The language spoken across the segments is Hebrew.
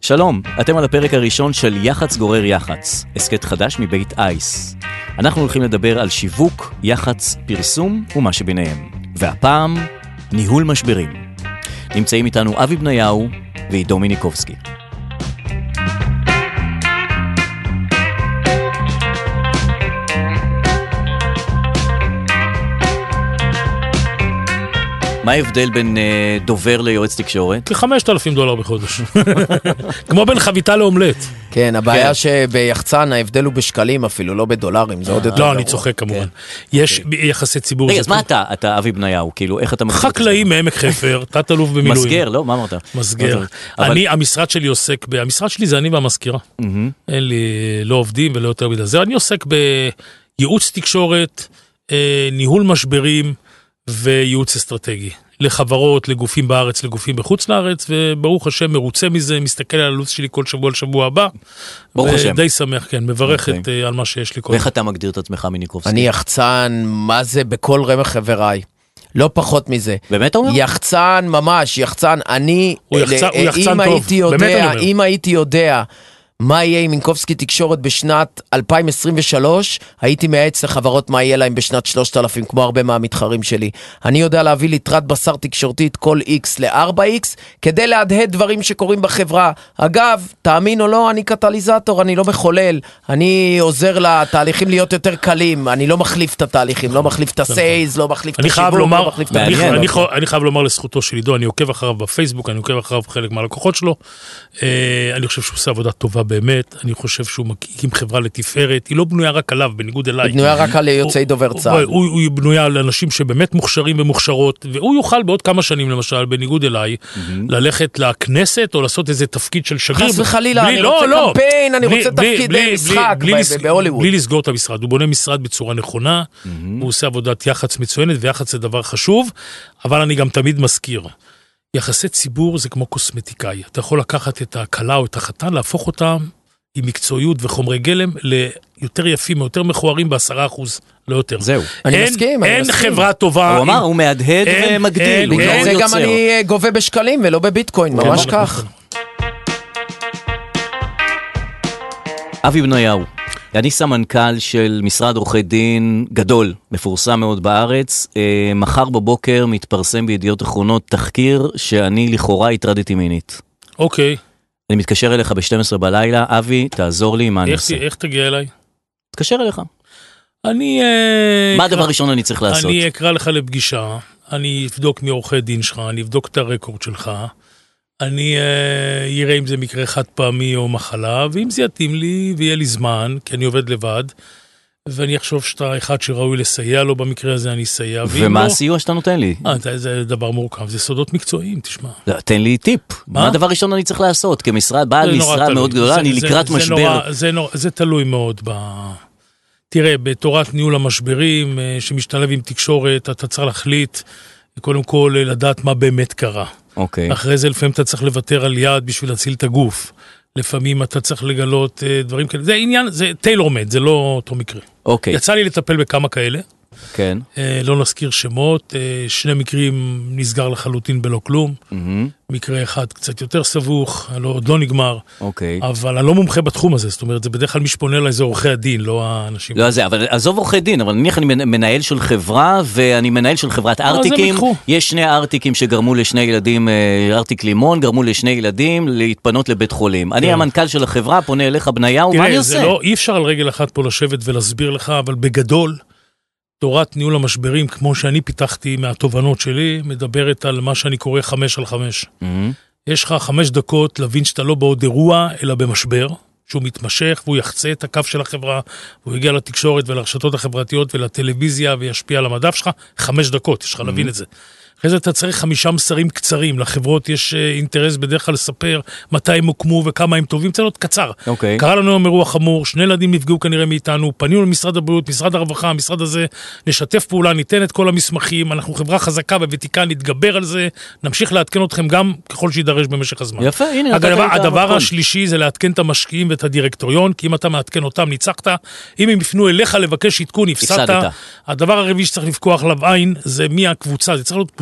שלום, אתם על הפרק הראשון של יח"צ גורר יח"צ, הסקט חדש מבית אייס. אנחנו הולכים לדבר על שיווק, יח"צ, פרסום ומה שביניהם. והפעם, ניהול משברים. נמצאים איתנו אבי בניהו ועידו מיניקובסקי. מה ההבדל בין דובר ליועץ תקשורת? $5,000 בחודש. כמו בין חביתה לאומלט. כן, הבעיה שביחצן ההבדל הוא בשקלים אפילו, לא בדולרים. לא, אני צוחק כמובן. יש יחסי ציבור. רגע, אז מה אתה אבי בניהו? כאילו, איך אתה מגדיר? חקלאי מעמק חפר, תת-אלוף במילואים. מסגר, לא? מה אמרת? מסגר. המשרד שלי עוסק, המשרד שלי זה אני והמזכירה. אין לי לא עובדים ולא יותר מדי. זה אני עוסק בייעוץ תקשורת, ניהול משברים, וייעוץ אסטרטגי, לחברות, לגופים בארץ, לגופים בחוץ לארץ, וברוך השם מרוצה מזה, מסתכל על הלו"ז שלי כל שבוע לשבוע הבא, ברוך השם. די שמח, כן, מברך על מה שיש לי כל. ואיך אתה מגדיר את עצמך מיניקובסקי? אני יחצן, מה זה בכל רמ"ח חבריי, לא פחות מזה. באמת אומר? יחצן ממש, יחצן, הוא יחצן טוב, באמת אני אומר. אם הייתי יודע מה יהיה עם מינקובסקי תקשורת בשנת 2023, הייתי מייעץ לחברות מה יהיה להם בשנת 3000, כמו הרבה מהמתחרים שלי. אני יודע להביא ליטרת בשר תקשורתית כל X ל-4X, כדי להדהד דברים שקורים בחברה. אגב, תאמין או לא, אני קטליזטור, אני לא מחולל, אני עוזר לתהליכים להיות יותר קלים, אני לא מחליף את התהליכים, לא מחליף את הסייז, לא מחליף את השיווק, לא מחליף את אני חייב לומר לזכותו של עידו, אני עוקב אחריו בפייסבוק, אני עוקב אחריו חלק מהלקוחות שלו, אני חושב שהוא עושה עבודה טובה באמת, אני חושב שהוא מקים חברה לתפארת, היא לא בנויה רק עליו, בניגוד אליי. היא בנויה רק על יוצאי דובר צה"ל. הוא בנויה על אנשים שבאמת מוכשרים ומוכשרות, והוא יוכל בעוד כמה שנים למשל, בניגוד אליי, ללכת לכנסת או לעשות איזה תפקיד של שגריר. חס וחלילה, אני רוצה קמפיין, אני רוצה תפקידי משחק בהוליווד. בלי לסגור את המשרד, הוא בונה משרד בצורה נכונה, הוא עושה עבודת יח"צ מצוינת, ויח"צ זה דבר חשוב, אבל אני גם תמיד מזכיר. יחסי ציבור זה כמו קוסמטיקאי. אתה יכול לקחת את הקלה או את החתן, להפוך אותם עם מקצועיות וחומרי גלם ליותר יפים, יותר מכוערים ב10%, לא יותר. זהו. אני מסכים. אין חברה טובה. הוא אמר, הוא מהדהד ומגדיל. זה גם אני גובה בשקלים ולא בביטקוין, ממש כך. אבי בניהו, אני סמנכ"ל של משרד עורכי דין גדול, מפורסם מאוד בארץ. מחר בבוקר מתפרסם בידיעות אחרונות תחקיר שאני לכאורה הטרדתי מינית. אוקיי. אני מתקשר אליך ב-12 בלילה, אבי, תעזור לי, מה אני עושה? איך תגיע אליי? תתקשר אליך. מה הדבר הראשון אני צריך לעשות? אני אקרא לך לפגישה, אני אבדוק מעורכי דין שלך, אני אבדוק את הרקורד שלך, אני אראה אם זה מקרה חד פעמי או מחלה, ואם זה יתאים לי ויהיה לי זמן, כי אני עובד לבד, ואני אחשוב שאתה אחד שראוי לסייע לו במקרה הזה, אני אסייע. ומה הסיוע שאתה נותן לי? זה דבר מורכב, זה סודות מקצועיים, תשמע. תן לי טיפ. מה הדבר ראשון אני צריך לעשות? כמשרד, בעל משרד מאוד גדולה, אני לקראת משבר. זה תלוי מאוד תראה, בתורת ניהול המשברים, שמשתלב עם תקשורת, אתה צריך להחליט, קודם כל לדעת מה באמת קרה. אוקיי. אחרי זה לפעמים אתה צריך לוותר על יד בשביל להציל את הגוף. לפעמים אתה צריך לגלות דברים כאלה. זה עניין, זה טיילור-מייד, זה לא אותו מקרה. אוקיי. יצא לי לטפל בכמה כאלה. כן. לא נזכיר שמות, 2 מקרים נסגר לחלוטין בלא כלום. מקרה אחד קצת יותר סבוך, עוד לא נגמר. אוקיי. אבל אני לא מומחה בתחום הזה, זאת אומרת, זה בדרך כלל משפונה על איזה עורכי הדין, לא האנשים. לא זה, אבל עזוב עורכי דין, אבל נניח אני מנהל של חברה, ואני מנהל של חברת ארטיקים. יש 2 ארטיקים שגרמו ל2 ילדים, ארטיק לימון, גרמו ל2 ילדים להתפנות לבית חולים. אני המנכ"ל של החברה, פונה אליך בניהו, מה אני עושה? אי אפשר על רגל אחת פה לשבת ולהסביר לך, אבל בגדול, תורת ניהול המשברים, כמו שאני פיתחתי מהתובנות שלי, מדברת על מה שאני קורא 5x5. יש לך 5 דקות להבין שאתה לא בעוד אירוע, אלא במשבר, שהוא מתמשך, והוא יחצה את הקו של החברה, והוא יגיע לתקשורת ולרשתות החברתיות ולטלוויזיה, וישפיע על המדף שלך. 5 דקות, יש לך להבין את זה. אחרי זה אתה צריך 5 מסרים קצרים, לחברות יש אינטרס בדרך כלל לספר מתי הם הוקמו וכמה הם טובים, זה להיות קצר. אוקיי. קרה לנו אירוע חמור, 2 ילדים נפגעו כנראה מאיתנו, פנינו למשרד הבריאות, משרד הרווחה, המשרד הזה, נשתף פעולה, ניתן את כל המסמכים, אנחנו חברה חזקה וותיקה, נתגבר על זה, נמשיך לעדכן אתכם גם ככל שידרש במשך הזמן. יפה, הנה. הדבר השלישי זה לעדכן את המשקיעים ואת הדירקטוריון, כי אם אתה מעדכן אותם, ניצחת. אם הם יפנו אליך לבקש עדכון, הפסדת. הדבר הרביעי שצריך לפקוח עליו עין, זה מי הקבוצה. זה צריך להיות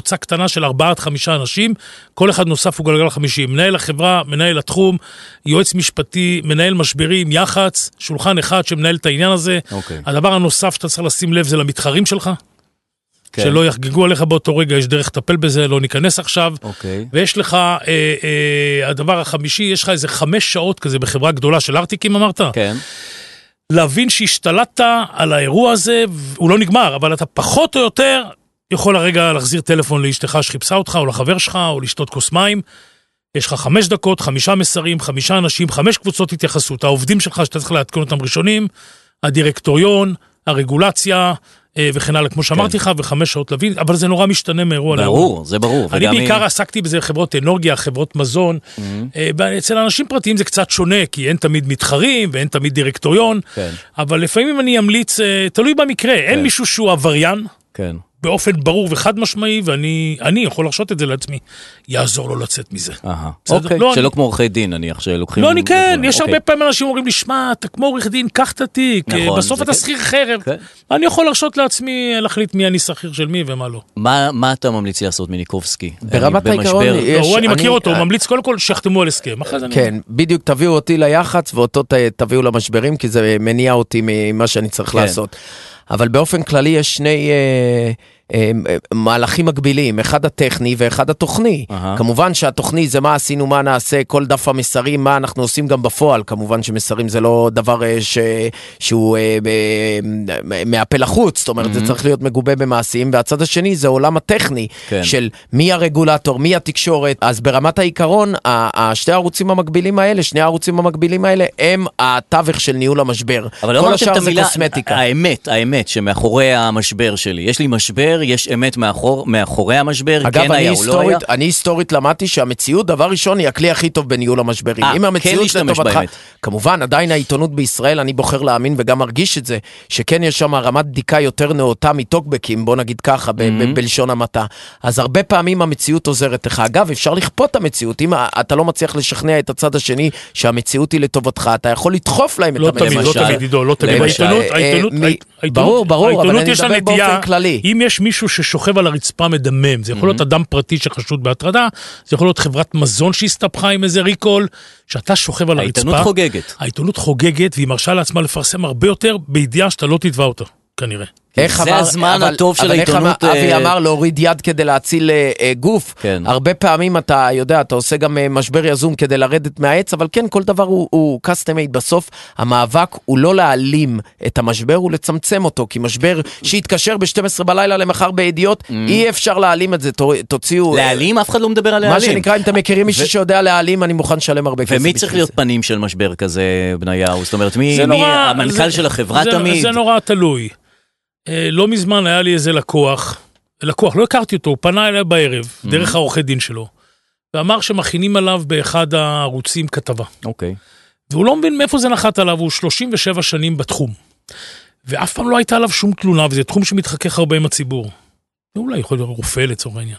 קבוצה קטנה של 4-5 אנשים, כל אחד נוסף הוא גלגל 50, מנהל החברה, מנהל התחום, יועץ משפטי, מנהל משברים, יח"צ, שולחן אחד שמנהל את העניין הזה. הדבר הנוסף שאתה צריך לשים לב זה למתחרים שלך, שלא יחגגו עליך באותו רגע, יש דרך לטפל בזה, לא ניכנס עכשיו. ויש לך, הדבר החמישי, יש לך איזה 5 שעות כזה בחברה גדולה של ארטיקים, אמרת? כן. להבין שהשתלטת על האירוע הזה, הוא לא נגמר, אבל אתה פחות או יותר יכול הרגע להחזיר טלפון לאשתך שחיפשה אותך, או לחבר שלך, או לשתות כוס מים. יש לך 5 דקות, 5 מסרים, 5 אנשים, 5 קבוצות התייחסות. העובדים שלך שאתה צריך להתקון אותם ראשונים, הדירקטוריון, הרגולציה, וכן הלאה, כמו שאמרתי לך, ו5 שעות להבין, אבל זה נורא משתנה מאירוע לאירוע. ברור, זה ברור. אני בעיקר עסקתי בזה חברות אנרגיה, חברות מזון, אצל אנשים פרטיים זה קצת שונה, כי אין תמיד מתחרים, ואין תמיד דירקטוריון, אבל לפעמים אני אמליץ, תלוי במקרה, אין מישהו שהוא עבריין, באופן ברור וחד משמעי, ואני יכול לחשות את זה לעצמי, יעזור לו לצאת מזה. אוקיי, שלא כמו עורכי דין, נניח, שלוקחים... לא, אני כן, יש הרבה פעמים אנשים אומרים לי, שמע, אתה כמו עורך דין, קח את התיק, בסוף אתה שכיר חרב. אני יכול לחשות לעצמי, להחליט מי אני שכיר של מי ומה לא. מה אתה ממליץ לעשות מניקובסקי? ברמת העיקרון, אני מכיר אותו, הוא ממליץ קודם כל שיחתמו על הסכם. כן, בדיוק תביאו אותי ליח"צ, ואותו תביאו למשברים, כי זה מניע אותי ממה שאני צריך לעשות. אבל באופן כללי יש שני מהלכים מקבילים, אחד הטכני ואחד התוכני. כמובן שהתוכני זה מה עשינו, מה נעשה, כל דף המסרים, מה אנחנו עושים גם בפועל. כמובן שמסרים זה לא דבר שהוא מהפה לחוץ, זאת אומרת, זה צריך להיות מגובה במעשים, והצד השני זה עולם הטכני, של מי הרגולטור, מי התקשורת. אז ברמת העיקרון, שני הערוצים המקבילים האלה, הם התווך של ניהול המשבר. אבל לא אמרתם את המילה, האמת שמאחורי המשבר שלי, יש לי משבר, יש אמת מאחורי המשבר, כן היה או לא היה? אני היסטורית למדתי שהמציאות, דבר ראשון, היא הכלי הכי טוב בניהול המשברים. אם המציאות לטובתך, כמובן, עדיין העיתונות בישראל, אני בוחר להאמין וגם מרגיש את זה, שכן יש שם רמת בדיקה יותר נאותה מטוקבקים, בוא נגיד ככה, בלשון המעטה. אז הרבה פעמים המציאות עוזרת לך. אגב, אפשר לכפות את המציאות. אם אתה לא מצליח לשכנע את הצד השני שהמציאות היא לטובתך, אתה יכול לדחוף להם את המציאות. לא תמיד. ברור, אבל אני מדבר באופן כללי. אם יש מישהו ששוכב על הרצפה מדמם, זה יכול להיות אדם פרטי שחשוד בהטרדה, זה יכול להיות חברת מזון שהסתבכה עם איזה ריקול, שאתה שוכב על הרצפה. העיתונות חוגגת. העיתונות חוגגת, והיא מרשה לעצמה לפרסם הרבה יותר, בידיעה שאתה לא תתבע אותו, כנראה. זה הזמן הטוב של העיתונות. אבל איך אבי אמר להוריד יד כדי להציל גוף, הרבה פעמים אתה יודע, אתה עושה גם משבר יזום כדי לרדת מהעץ, אבל כן, כל דבר הוא custom made. בסוף המאבק הוא לא להעלים את המשבר, הוא לצמצם אותו, כי משבר שיתקשר ב-12 בלילה למחר בידיעות, אי אפשר להעלים את זה, תוציאו... להעלים? אף אחד לא מדבר על להעלים. מה שנקרא, אם אתם מכירים מישהו שיודע להעלים, אני מוכן לשלם הרבה כסף. ומי צריך להיות פנים של משבר כזה, בניהו? זאת אומרת, מי המנכ"ל של החברה תמיד? זה נורא תלוי. לא מזמן היה לי איזה לקוח, לא הכרתי אותו, הוא פנה אליי בערב, דרך העורכי דין שלו, ואמר שמכינים עליו באחד הערוצים כתבה. אוקיי. והוא לא מבין מאיפה זה נחת עליו, הוא 37 שנים בתחום. ואף פעם לא הייתה עליו שום תלונה, וזה תחום שמתחכך הרבה עם הציבור. ואולי יכול להיות רופא לצורך העניין.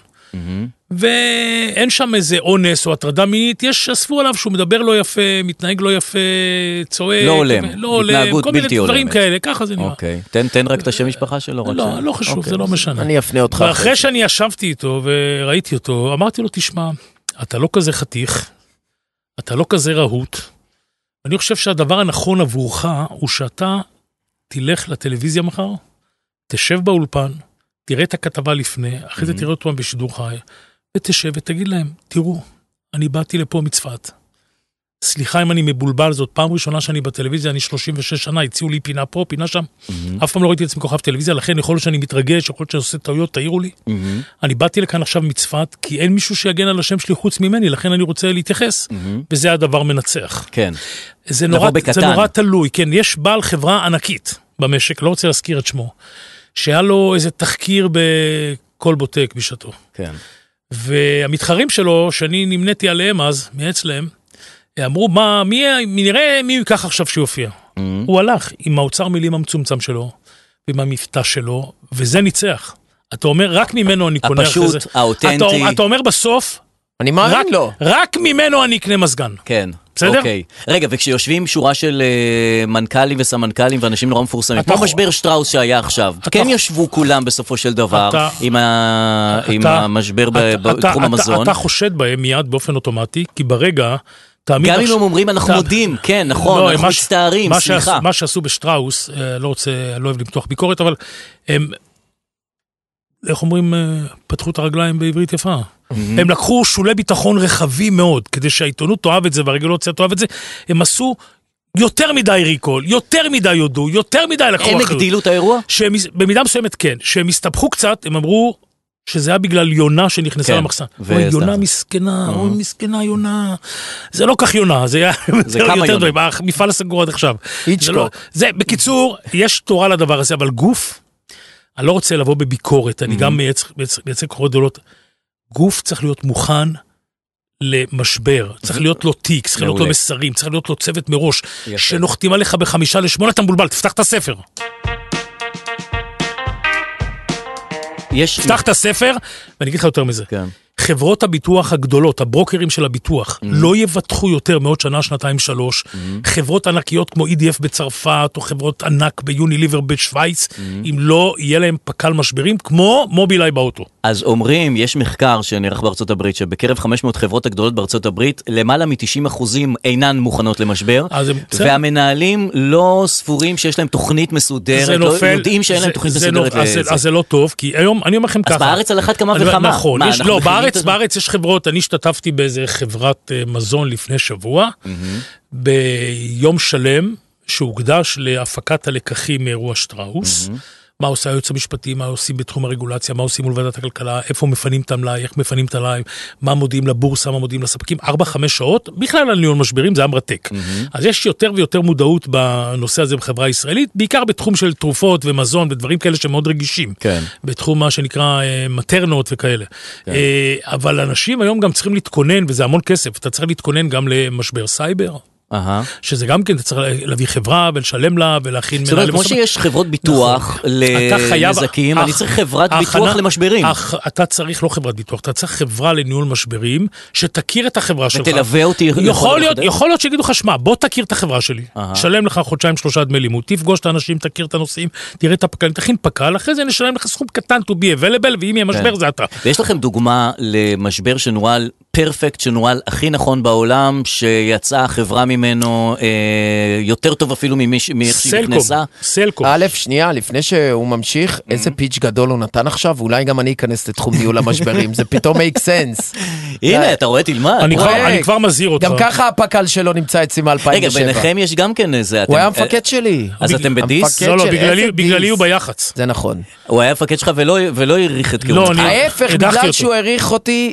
ואין שם איזה אונס או הטרדה מינית, אספו עליו שהוא מדבר לא יפה, מתנהג לא יפה, צועק, לא הולם, התנהגות בלתי הולמת. דברים כאלה, ככה זה נראה. אוקיי, תן רק את השם משפחה שלו. לא חשוב, זה לא משנה. אני אפנה אותך. ואחרי שאני ישבתי איתו וראיתי אותו, אמרתי לו, תשמע, אתה לא כזה חתיך, אתה לא כזה רהוט, אני חושב שהדבר הנכון עבורך הוא שאתה תלך לטלוויזיה מחר, תשב באולפן, תראה את הכתבה לפני, אחרי זה תראה אותו בשידור חי, ותשב ותגיד להם, תראו, אני באתי לפה מצפת. סליחה אם אני מבולבל, זאת פעם ראשונה שאני בטלוויזיה, אני 36 שנה, הציעו לי פינה פה, פינה שם. אף פעם לא ראיתי את עצמי כוכב טלוויזיה, לכן יכול להיות שאני מתרגש, יכול להיות שאני עושה טעויות, תעירו לי. אני באתי לכאן עכשיו מצפת, כי אין מישהו שיגן על השם שלי חוץ ממני, לכן אני רוצה להתייחס, וזה הדבר מנצח. כן. זה נורא תלוי, כן, יש בעל חברה ענקית במשק, לא רוצה להזכיר את שמו, שהיה לו איזה תחקיר בכל בוטק בשעתו. כן. והמתחרים שלו, שאני נמניתי עליהם אז, מייעץ להם, אמרו, נראה מי הוא ייקח עכשיו שיופיע. הוא הלך עם האוצר מילים המצומצם שלו, ועם המבטא שלו, וזה ניצח. אתה אומר, רק ממנו אני קונה אחרי זה. הפשוט, האותנטי. אתה אומר בסוף, אני מאמין לו. רק ממנו אני אקנה מזגן. כן. בסדר? אוקיי. רגע, וכשיושבים שורה של מנכ"לים וסמנכ"לים ואנשים נורא מפורסמים, כמו משבר שטראוס שהיה עכשיו, כן ישבו כולם בסופו של דבר עם המשבר בתחום המזון. אתה חושד בהם מיד באופן אוטומטי, כי ברגע... גם אם הם אומרים, אנחנו מודים, כן, נכון, אנחנו מצטערים, סליחה. מה שעשו בשטראוס, לא אוהב למתוח ביקורת, אבל הם, איך אומרים, פתחו את הרגליים בעברית יפה. הם לקחו שולי ביטחון רחבים מאוד, כדי שהעיתונות תאהב את זה, והרגולציה תאהב את זה, הם עשו יותר מדי ריקול, יותר מדי יודו, יותר מדי לקחו אחריות. הם הגדילו את האירוע? במידה מסוימת כן, שהם הסתבכו קצת, הם אמרו, שזה היה בגלל יונה שנכנסה למחסן. אוי, יונה מסכנה, אוי, מסכנה יונה. זה לא כך יונה, זה היה יותר דברים. המפעל הסגור עד עכשיו. זה, בקיצור, יש תורה לדבר הזה, אבל גוף, אני לא רוצה לבוא בביקורת, אני גם מייצג כוחות גדולות. גוף צריך להיות מוכן למשבר, צריך להיות לו תיק, צריך להיות לו מסרים, צריך להיות לו צוות מראש, שנוחתים עליך ב5-8, אתה מבולבל, תפתח את הספר. תפתח את הספר, ואני אגיד לך יותר מזה. חברות הביטוח הגדולות, הברוקרים של הביטוח, לא יבטחו יותר מעוד שנה, שנתיים, 3. חברות ענקיות כמו EDF בצרפת, או חברות ענק ביוניליבר בשוויץ, אם לא יהיה להם פקל משברים, כמו מובילאיי באוטו. אז אומרים, יש מחקר שנערך בארצות הברית, שבקרב 500 חברות הגדולות בארצות הברית, למעלה מ-90% אינן מוכנות למשבר, והמנהלים לא ספורים שיש להם תוכנית מסודרת, לא יודעים שאין להם תוכנית מסודרת לזה. אז זה לא טוב, כי היום, אני אומר לכם ככה. אז בארץ על אחת כמה וכמה. נכון, לא, בארץ יש חברות, אני השתתפתי באיזה חברת מזון לפני שבוע, ביום שלם שהוקדש להפקת הלקחים מאירוע שטראוס, מה עושה היועץ המשפטי, מה עושים בתחום הרגולציה, מה עושים מול ועדת הכלכלה, איפה מפנים את המלאי, איך מפנים את המלאי, מה מודיעים לבורסה, מה מודיעים לספקים, 4-5 שעות, בכלל על ניהול משברים, זה היה מרתק. אז יש יותר ויותר מודעות בנושא הזה בחברה הישראלית, בעיקר בתחום של תרופות ומזון ודברים כאלה שמאוד רגישים. בתחום מה שנקרא מטרנות וכאלה. אבל אנשים היום גם צריכים להתכונן, וזה המון כסף, אתה צריך להתכונן גם למשבר סייבר. שזה גם כן, אתה צריך להביא חברה ולשלם לה ולהכין מנהל. זאת אומרת, כמו שיש חברות ביטוח לנזקים, אני צריך חברת ביטוח למשברים. אתה צריך לא חברת ביטוח, אתה צריך חברה לניהול משברים, שתכיר את החברה שלך. ותלווה אותי. יכול להיות שיגידו לך, שמה, בוא תכיר את החברה שלי. שלם לך 1-2-3 דמי לימוד, תפגוש את האנשים, תכיר את הנושאים, תראה את הפקל, תכין פקל, אחרי זה נשלם לך סכום קטן to be available, ואם יהיה משבר זה אתה. ויש לכם דוגמה למשבר שנוהל פרפקט, שנוהל הכי נכון בעולם, שיצאה חברה ממנו יותר טוב אפילו מאיך שהיא נכנסה. סלקום. א', שנייה, לפני שהוא ממשיך, איזה פיץ' גדול הוא נתן עכשיו, אולי גם אני אכנס לתחום ניהול המשברים, זה פתאום make sense. הנה, אתה רואה, תלמד. אני כבר מזהיר אותך. גם ככה הפקל שלו נמצא אצלי מ-2007. רגע, ביניכם יש גם כן איזה... הוא היה המפקד שלי. אז אתם בדיס? לא, בגללי הוא ביחץ. זה נכון. הוא היה המפקד שלך ולא העריך את כהונתך. ההפך, בגלל שהוא העריך אותי,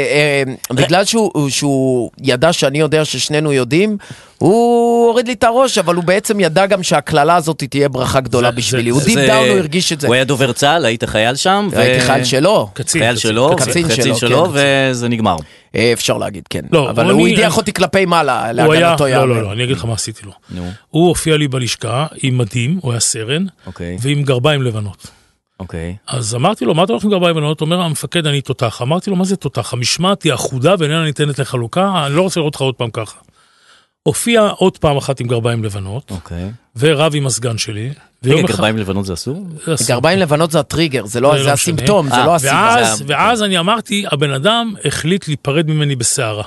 בגלל שהוא ידע שאני יודע ששנינו יודעים, הוא הוריד לי את הראש, אבל הוא בעצם ידע גם שהכללה הזאת תהיה ברכה גדולה בשבילי. הוא דיפ דאון, הוא הרגיש את זה. הוא היה דובר צה"ל, היית חייל שם? הייתי חייל שלו. חייל שלו, קצין שלו, וזה נגמר. אפשר להגיד, כן. אבל הוא הדיח אותי כלפי מעלה, להגנתו יאמר. לא, אני אגיד לך מה עשיתי לו. הוא הופיע לי בלשכה עם מדים, הוא היה סרן, ועם גרביים לבנות. אז אמרתי לו, מה אתה הולך עם גרביים לבנות? הוא אומר, המפקד, אני תותח. אמרתי לו, מה זה תותח? המשמעת היא אחודה ואיננה ניתנת לחלוקה, אני לא רוצה לראות לך עוד פעם ככה. הופיע עוד פעם אחת עם גרביים לבנות, ורב עם הסגן שלי. גרביים לבנות זה אסור? גרביים לבנות זה הטריגר, זה הסימפטום, זה לא הסיבה. ואז אני אמרתי, הבן אדם החליט להיפרד ממני בסערה.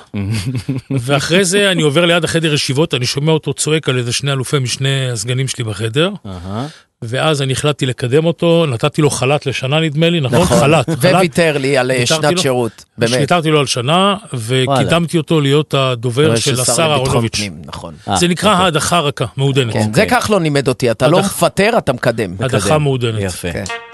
ואחרי זה אני עובר ליד החדר ישיבות, אני שומע אותו צועק על איזה 2 אלופי משני הסגנים שלי בחדר, ואז אני החלטתי לקדם אותו, נתתי לו חל"ת לשנה נדמה לי, נכון? חל"ת. וויתר לי על שנת שירות, באמת. ויתרתי לו על שנה, וקידמתי אותו להיות הדובר של השר אהרונוביץ'. זה נקרא ההדחה רכה, מעודנת. זה כך לא לימד אותי, אתה לא מפטר, אתה מקדם. הדחה מעודנת. יפה.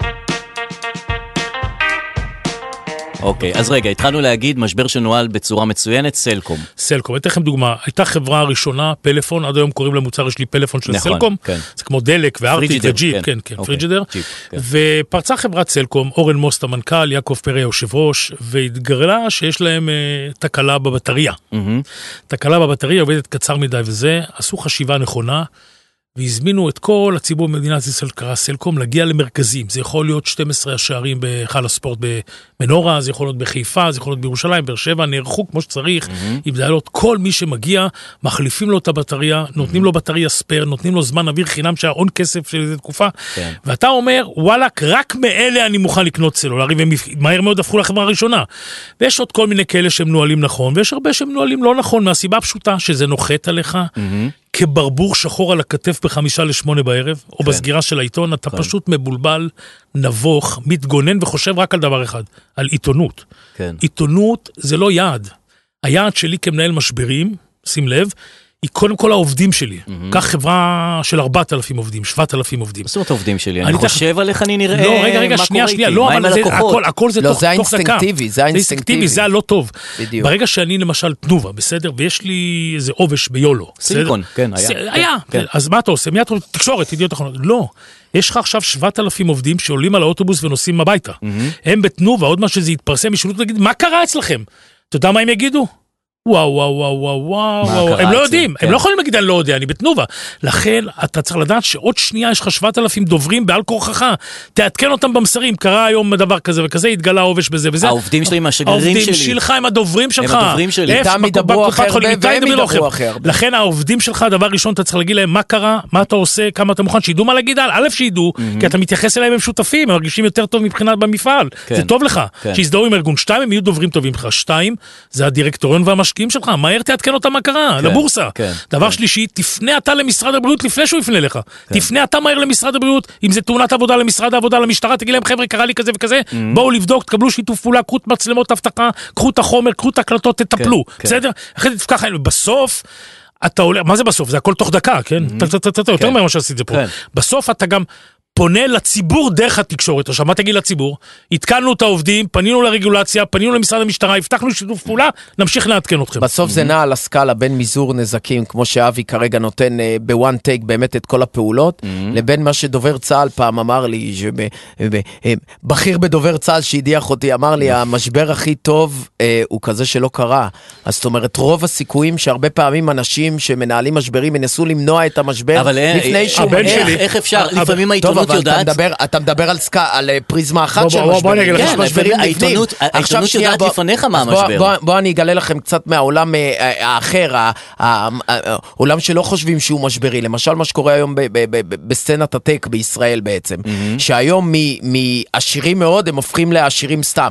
אוקיי, אז רגע, התחלנו להגיד משבר שנועל בצורה מצוינת, סלקום. סלקום, אתן לכם דוגמה, הייתה חברה הראשונה, פלאפון, עד היום קוראים למוצר, יש לי פלאפון של סלקום, זה כמו דלק וארטיק וג'יפ, כן, פריג'ידר, ופרצה חברת סלקום, אורן מוסט המנכ"ל, יעקב פרי היושב ראש, והתגרלה שיש להם תקלה בבטריה. תקלה בבטריה עובדת קצר מדי וזה, עשו חשיבה נכונה, והזמינו את כל הציבור במדינת ישראל, קרא סלקום, להגיע למרכזים. זה יכול להיות 12 השערים בחל הספורט במנורה, זה יכול להיות בחיפה, זה יכול להיות בירושלים, באר שבע, נערכו כמו שצריך, עם דיילות, כל מי שמגיע, מחליפים לו את הבטריה, נותנים לו בטריה ספר, נותנים לו זמן אוויר חינם שההון כסף של איזו תקופה, ואתה אומר, וואלק, רק מאלה אני מוכן לקנות סלולרי, ומהר מאוד הפכו לחברה הראשונה. ויש עוד כל מיני כאלה שהם נועלים נכון, ויש הרבה שהם נועלים לא נכון, מהסיבה הפשוטה שזה נוחת עליך, כברבור שחור על הכתף ב5:50 בערב, או בסגירה של העיתון, אתה פשוט מבולבל, נבוך, מתגונן וחושב רק על דבר אחד, על עיתונות. עיתונות זה לא יעד. היעד שלי כמנהל משברים, שים לב, היא קודם כל העובדים שלי. כך חברה של 4,000 עובדים, 7,000 עובדים. זאת העובדים שלי, אני חושב עליך, אני נראה לא, רגע, שנייה, לא, אבל הכל זה תוך דקה. זה האינסטינקטיבי, זה האינסטינקטיבי. זה הלא טוב. ברגע שאני למשל תנובה, בסדר, ויש לי איזה עובש ביולו. סיליקון, כן, היה. אז מה אתה עושה? מיד תקשורת, ידיעות אחרונות. לא. יש לך עכשיו 7,000 עובדים שעולים על האוטובוס ונוסעים הביתה. הם בתנובה, עוד מה שזה יתפרסם, ישאלו, תגיד, מה קרה אצלכם? אתה יודע מה הם יגידו? וואו, הם לא יודעים, הם לא יכולים להגיד, אני לא יודע, אני בתנובה. לכן, אתה צריך לדעת שעוד שנייה יש לך 7,000 דוברים בעל כורחך, תעדכן אותם במסרים, קרה היום דבר כזה וכזה, התגלה עובש בזה וזה. העובדים שלי עם השגרירים שלי. העובדים שלך עם הדוברים שלך. הם הדוברים שלי. איתם ידברו אחר והם ידברו אחר. לכן, העובדים שלך, דבר ראשון, אתה צריך להגיד להם מה קרה, מה אתה עושה, כמה אתה מוכן, שידעו מה להגיד, א' שידעו, כי אתה מתייחס אליהם, הם שותפים, הם מרגישים יותר טוב מבחינת במפעל. זה טוב לך. שיזדהו עם ארגון. 2, הם יהיו דוברים טובים לך. 2, זה הדירקטוריון והמשקיעים שלך. מהר תעדכן אותם מה קרה, לבורסה. דבר שלישי, תפנה אתה למשרד הבריאות לפני שהוא יפנה לך. תפנה אתה מהר למשרד הבריאות, אם זה תאונת עבודה למשרד העבודה, למשטרה, תגיד להם חבר'ה, קרה לי כזה וכזה, בואו לבדוק, תקבלו שיתוף פעולה, קחו את מצלמות אבטחה, קחו את החומר, קחו את הקלטות, תטפלו. בסדר? אחרי זה תפקח, בסוף, אתה עולה, מה זה בסוף? זה הכל תוך דקה, כן? יותר ממה שעשית זה פה. בסוף אתה גם פונה לציבור דרך התקשורת. עכשיו, מה תגיד לציבור? התקנו את העובדים, פנינו לרגולציה, פנינו למשרד המשטרה, הבטחנו שיתוף פעולה, נמשיך לעדכן אתכם. בסוף זה נע על הסקאלה בין מזעור נזקים, כמו שאבי כרגע נותן בוואן טייק באמת את כל הפעולות, לבין מה שדובר צה"ל פעם אמר לי, בכיר בדובר צה"ל שהדיח אותי, אמר לי, המשבר הכי טוב הוא כזה שלא קרה. אז זאת אומרת, רוב הסיכויים שהרבה פעמים אנשים שמנהלים משברים ינסו למנוע את המשבר לפני שהוא... איך אפשר? לפעמים העיתונות יודעת... אתה מדבר על פריזמה אחת של משברים נבנים. העיתונות יודעת לפניך מה המשבר. בוא אני אגלה לכם קצת מהעולם האחר, העולם שלא חושבים שהוא משברי. למשל מה שקורה היום בסצנת הטק בישראל בעצם, שהיום מעשירים מאוד הם הופכים לעשירים סתם.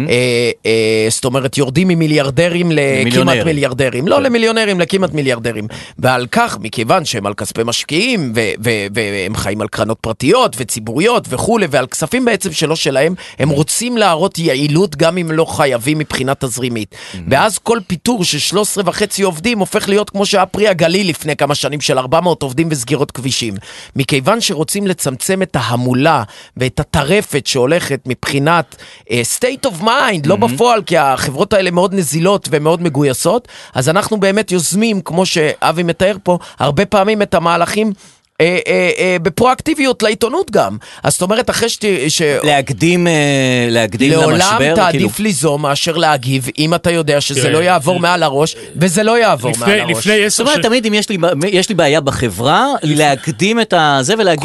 זאת אומרת, יורדים ממיליארדרים לכמעט מיליארדרים. לא למיליונרים, לכמעט מיליארדרים. ועל כך, מכיוון שהם על כספי משקיעים, והם חיים על קרנות פרטיות, וציבוריות וכו', ועל כספים בעצם שלא שלהם, הם רוצים להראות יעילות גם אם לא חייבים מבחינת תזרימית. ואז כל פיתור של 13.5 עובדים הופך להיות כמו שהיה פרי הגליל לפני כמה שנים של 400 עובדים וסגירות כבישים. מכיוון שרוצים לצמצם את ההמולה ואת הטרפת שהולכת מבחינת state of mind, לא בפועל, כי החברות האלה מאוד נזילות ומאוד מגויסות, אז אנחנו באמת יוזמים, כמו שאבי מתאר פה, הרבה פעמים את המהלכים בפרואקטיביות לעיתונות גם. אז זאת אומרת, אחרי להקדים למשבר, לעולם תעדיף ליזום מאשר להגיב, אם אתה יודע שזה לא יעבור מעל הראש, וזה לא יעבור מעל הראש. זאת אומרת, תמיד אם יש לי בעיה בחברה, להקדים את זה ולהגיד,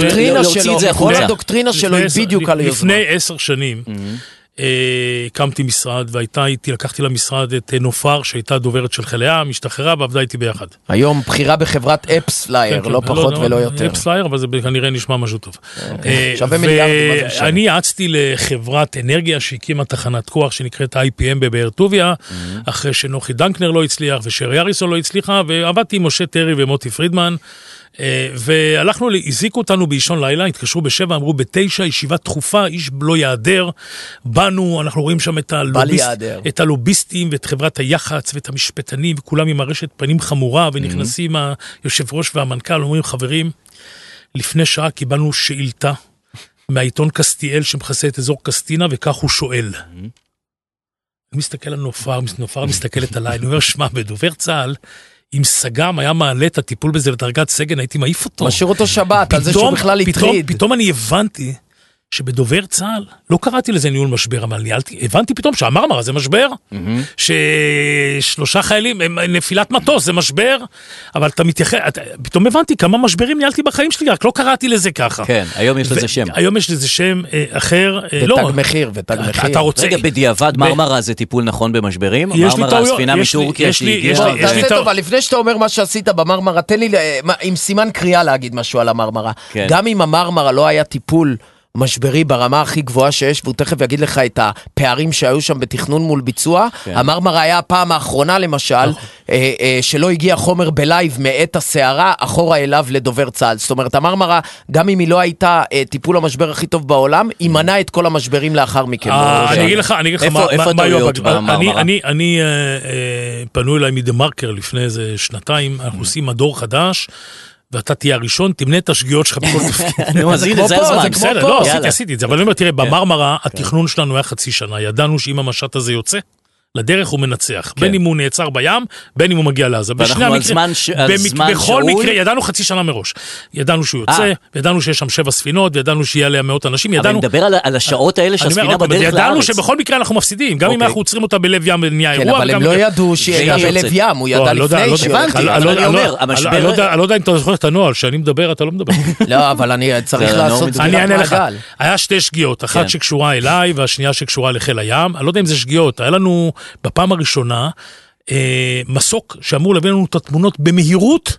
כל הדוקטרינה שלו היא בדיוק על היוזמה. לפני 10 שנים, הקמתי משרד, לקחתי למשרד את נופר, שהייתה דוברת של חיל הים, השתחררה ועבדה איתי ביחד. היום בחירה בחברת אפספלייר, לא פחות ולא יותר. אפספלייר, אבל זה כנראה נשמע משהו טוב. ואני יעצתי לחברת אנרגיה שהקימה תחנת כוח שנקראת IPM בבאר טוביה, אחרי שנוחי דנקנר לא הצליח ושרי אריסון לא הצליחה, ועבדתי עם משה טרי ומוטי פרידמן, והלכנו, הזיקו אותנו באישון לילה, התקשרו ב7, אמרו ב9, ישיבה דחופה, איש לא יעדר, באנו, אנחנו רואים שם את הלוביסטים ואת חברת היח"צ ואת המשפטנים, וכולם עם הרשת פנים חמורה, ונכנסים היושב ראש והמנכ"ל, אומרים, חברים, לפני שעה קיבלנו שאילתה מהעיתון קסטיאל שמכסה את אזור קסטינה, וכך הוא שואל. אני מסתכל על נופר מסתכלת עליי, אני אומר, שמע, בדובר צה"ל, אם סגם היה מעלה את הטיפול בזה לדרגת סגן, הייתי מעיף אותו. משאיר אותו שבת, על זה שהוא בכלל התריד. פתאום אני הבנתי שבדובר צה"ל, לא קראתי לזה ניהול משבר, אבל הבנתי פתאום שהמרמרה זה משבר, ששלושה חיילים, נפילת מטוס זה משבר, אבל אתה מתייחד, פתאום הבנתי כמה משברים ניהלתי בחיים שלי, רק לא קראתי לזה ככה. כן, היום יש לזה שם. היום יש לזה שם אחר, ותג מחיר, ותג מחיר. אתה רוצה... רגע, בדיעבד מרמרה זה טיפול נכון במשברים? מרמרה, הספינה מטורקיה שהגיעה... תעשה טוב, לפני שאתה אומר מה שעשית במרמרה, תן לי עם סימן קריאה להגיד משהו על המרמרה. גם אם המרמרה לא היה טיפול משברי ברמה הכי גבוהה שיש, והוא תכף יגיד לך את הפערים שהיו שם בתכנון מול ביצוע. המרמרה היה הפעם האחרונה למשל, שלא הגיע חומר בלייב מעת הסערה, אחורה אליו לדובר צה"ל. זאת אומרת, המרמרה, גם אם היא לא הייתה טיפול המשבר הכי טוב בעולם, היא מנעה את כל המשברים לאחר מכן. אני אגיד לך איפה הטעויות במרמרה? אני פנו אליי מדה-מרקר לפני איזה שנתיים, אנחנו עושים מדור חדש, ואתה תהיה הראשון, תמנה את השגיאות שלך בכל תפקיד. נו, אז הנה, זה הזמן. בסדר, לא, עשיתי את זה, אבל אני אומר, תראה, במרמרה, התכנון שלנו היה חצי שנה, ידענו שאם המשט הזה יוצא, לדרך הוא מנצח. בין אם הוא נעצר בים, בין אם הוא מגיע לעזה. ואנחנו על זמן בכל מקרה, ידענו חצי שנה מראש. ידענו שהוא יוצא, וידענו שיש שם 7 ספינות, וידענו שיהיה עליה מאות אנשים. אבל נדבר על השעות האלה שהספינה בדרך לארץ. ידענו שבכל מקרה אנחנו מפסידים, גם אם אנחנו עוצרים אותה בלב ים נהיה אירוע. אבל הם לא ידעו שיהיה בלב ים, הוא ידע לפני שהבנתי. אני לא יודע אם אתה זוכר את הנוהל, שאני מדבר, אתה לא מדבר. לא, אבל אני צריך לעשות היה 2 שגיאות, אחת שקשורה אליי, והשנייה שקשורה לחיל הים. אני לא יודע אם זה שגיאות. היה לנו בפעם הראשונה, מסוק שאמור להביא לנו את התמונות במהירות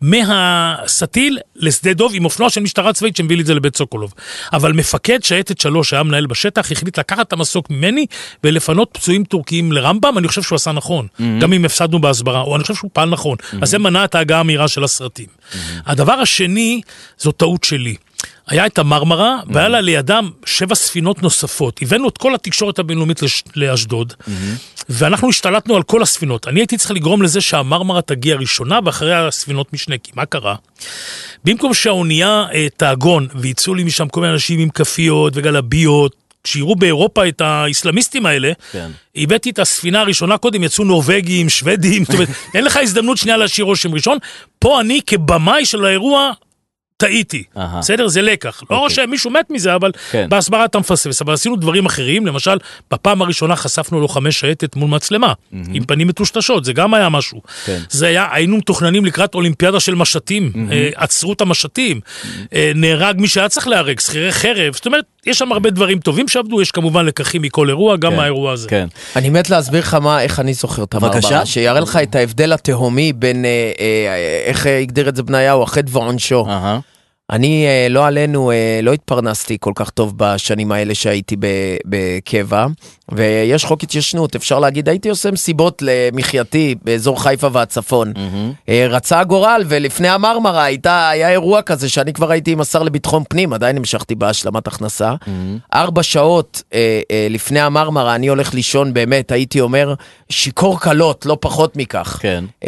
מהסטיל לשדה דוב עם אופנוע של משטרה צבאית שמביא לי את זה לבית סוקולוב. אבל מפקד שייטת 3 שהיה מנהל בשטח, החליט לקחת את המסוק ממני ולפנות פצועים טורקיים לרמב"ם. אני חושב שהוא עשה נכון, גם אם הפסדנו בהסברה, או אני חושב שהוא פעל נכון. אז זה מנע את ההגעה המהירה של הסרטים. הדבר השני, זו טעות שלי. היה את המרמרה, והיה לה לידם 7 ספינות נוספות. הבאנו את כל התקשורת הבינלאומית לאשדוד, ואנחנו השתלטנו על כל הספינות. אני הייתי צריך לגרום לזה שהמרמרה תגיע ראשונה, ואחרי הספינות משנה. כי מה קרה? במקום שהאונייה תאגון, ויצאו לי משם כל מיני אנשים עם כפיות וגלביות, כשיראו באירופה את האסלאמיסטים האלה, הבאתי את הספינה הראשונה קודם, יצאו נורווגים, שוודים, זאת אומרת, אין לך הזדמנות שנייה להשאיר רושם ראשון. פה אני כבמאי של האירוע, טעיתי, בסדר? זה לקח. לא שמישהו מת מזה, אבל בהסברה אתה מפספס. אבל עשינו דברים אחרים, למשל, בפעם הראשונה חשפנו לו 5 שייטת מול מצלמה, עם פנים מטושטשות, זה גם היה משהו. זה היה, היינו מתוכננים לקראת אולימפיאדה של משטים, עצרו את המשטים, נהרג מי שהיה צריך להרג, שכירי חרב, זאת אומרת, יש שם הרבה דברים טובים שעבדו, יש כמובן לקחים מכל אירוע, גם מהאירוע הזה. אני מת להסביר לך איך אני זוכר את המרמרה, שיראה לך את ההבדל התהומי בין, איך הגדיר את זה בניהו, החטא ועונשו. אני, לא עלינו, לא התפרנסתי כל כך טוב בשנים האלה שהייתי בקבע, ויש חוק התיישנות, אפשר להגיד, הייתי עושה מסיבות למחייתי באזור חיפה והצפון. רצה הגורל, ולפני המרמרה היה אירוע כזה, שאני כבר הייתי עם השר לביטחון פנים, עדיין המשכתי בהשלמת הכנסה. 4 שעות לפני המרמרה, אני הולך לישון באמת, הייתי אומר, שיקור קלות, לא פחות מכך.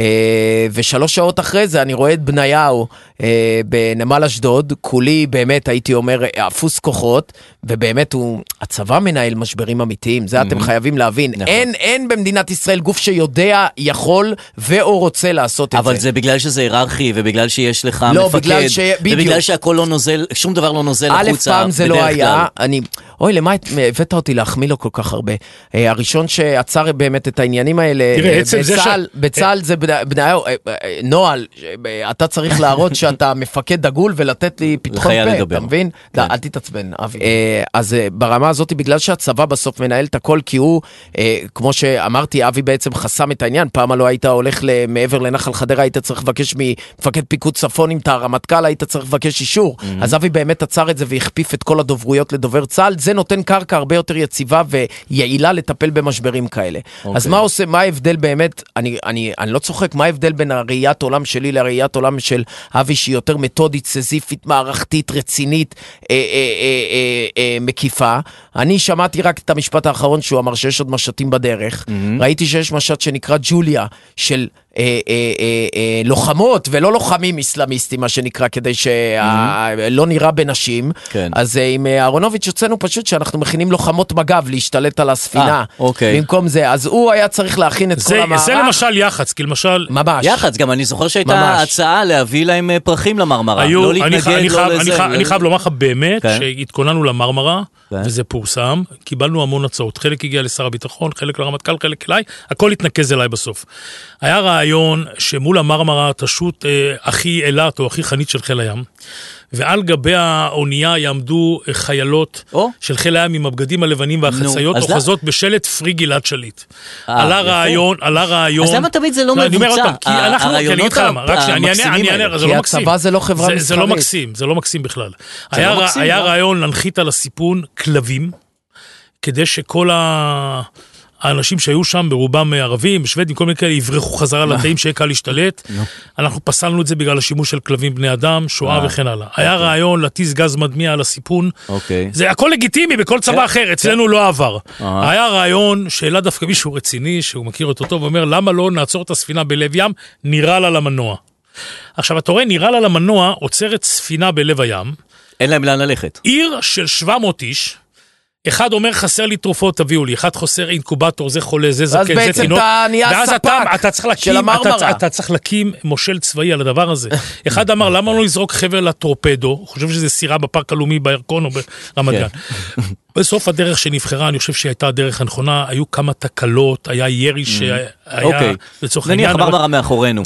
ו3 שעות אחרי זה, אני רואה את בניהו בנמל אשדוד, כולי באמת הייתי אומר, אפוס כוחות, ובאמת הצבא מנהל משברים אמיתיים, זה אתם חייבים להבין. אין במדינת ישראל גוף שיודע, יכול ואו רוצה לעשות את זה. אבל זה בגלל שזה היררכי, ובגלל שיש לך מפקד, ובגלל שהכל לא נוזל, שום דבר לא נוזל החוצה. פעם זה לא היה, אוי, למה הבאת אותי להחמיא לו כל כך הרבה? הראשון שעצר באמת את העניינים האלה, בצה"ל זה נועל, אתה צריך להראות שאתה מפקד דגול ולתת לי פתחון פה, אתה מבין? לא, אל תתעצבן, אבי. אז ברמה הזאת, בגלל שהצבא בסוף מנהל את הכל, כי הוא, כמו שאמרתי, אבי בעצם חסם את העניין, פעם לא היית הולך מעבר לנחל חדרה, היית צריך לבקש ממפקד פיקוד צפון, אם אתה הרמטכ"ל, היית צריך לבקש אישור. אז אבי באמת עצר את זה והכפיף את כל הדוברויות לדובר צה"ל, זה נותן קרקע הרבה יותר יציבה ויעילה לטפל במשברים כאלה. אז מה עושה, מה ההבדל באמת, אני לא צוחק, מה ההבדל בין הראיית עולם שלי לראיית עולם של אבי, שהיא יותר מתודית, סזיפית, מערכתית, רצינית, מקיפה. אני שמעתי רק את המשפט האחרון שהוא אמר שיש עוד משטים בדרך. ראיתי שיש משט שנקרא ג'וליה, של לוחמות ולא לוחמים איסלאמיסטים, מה שנקרא, כדי שלא נראה בנשים. אז עם אהרונוביץ' יוצאנו פשוט שאנחנו מכינים לוחמות מג"ב להשתלט על הספינה. במקום זה, אז הוא היה צריך להכין את כל המערך. זה למשל יח"צ, כי למשל... ממש. יח"צ, גם אני זוכר שהייתה הצעה להביא להם פרחים למרמרה. לא להתנגד, לא לזה. אני חייב לומר לך באמת שהתכוננו למרמרה, וזה פורסם, קיבלנו המון הצעות. חלק הגיע לשר הביטחון, חלק לרמטכ"ל, חלק אליי, הכל התנקז אליי בסוף. היה רעיון שמול המרמרה תשוט הכי אילת או הכי חנית של חיל הים, ועל גבי האונייה יעמדו חיילות של חיל הים עם הבגדים הלבנים והחצאיות אוחזות בשלט פרי גלעד שליט. עלה רעיון... אז למה תמיד זה לא מבוצע? הרעיונות המקסימים האלה. כי הצבא זה לא חברה מסחרית. זה לא מקסים בכלל. היה רעיון להנחית על הסיפון כלבים, כדי שכל האנשים שהיו שם, ברובם ערבים, שוודים, כל מיני כאלה, יברחו חזרה לתאים שיהיה קל להשתלט. אנחנו פסלנו את זה בגלל השימוש של כלבים בני אדם, שואה וכן הלאה. היה רעיון להטיס גז מדמיע על הסיפון. זה הכל לגיטימי בכל צבא אחר, אצלנו לא עבר. היה רעיון שאלה דווקא מישהו רציני, שהוא מכיר אותו טוב, ואומר, למה לא נעצור את הספינה בלב ים, נראה לה למנוע. עכשיו, אתה רואה, נראה לה למנוע, עוצרת ספינה בלב הים. אין להם לאן ללכת. עיר של 700 איש, אחד אומר חסר לי תרופות, תביאו לי, אחד חוסר אינקובטור, זה חולה, זה זקן, זה תינוק, ואז אתה צריך להקים מושל צבאי על הדבר הזה. אחד אמר, למה לא לזרוק חבל לטורפדו, חושב שזה סירה בפארק הלאומי בירקון או ברמת גן. בסוף הדרך שנבחרה, אני חושב שהייתה הדרך הנכונה, היו כמה תקלות, היה ירי שהיה לצורך העניין. נניח מרמרה מאחורינו.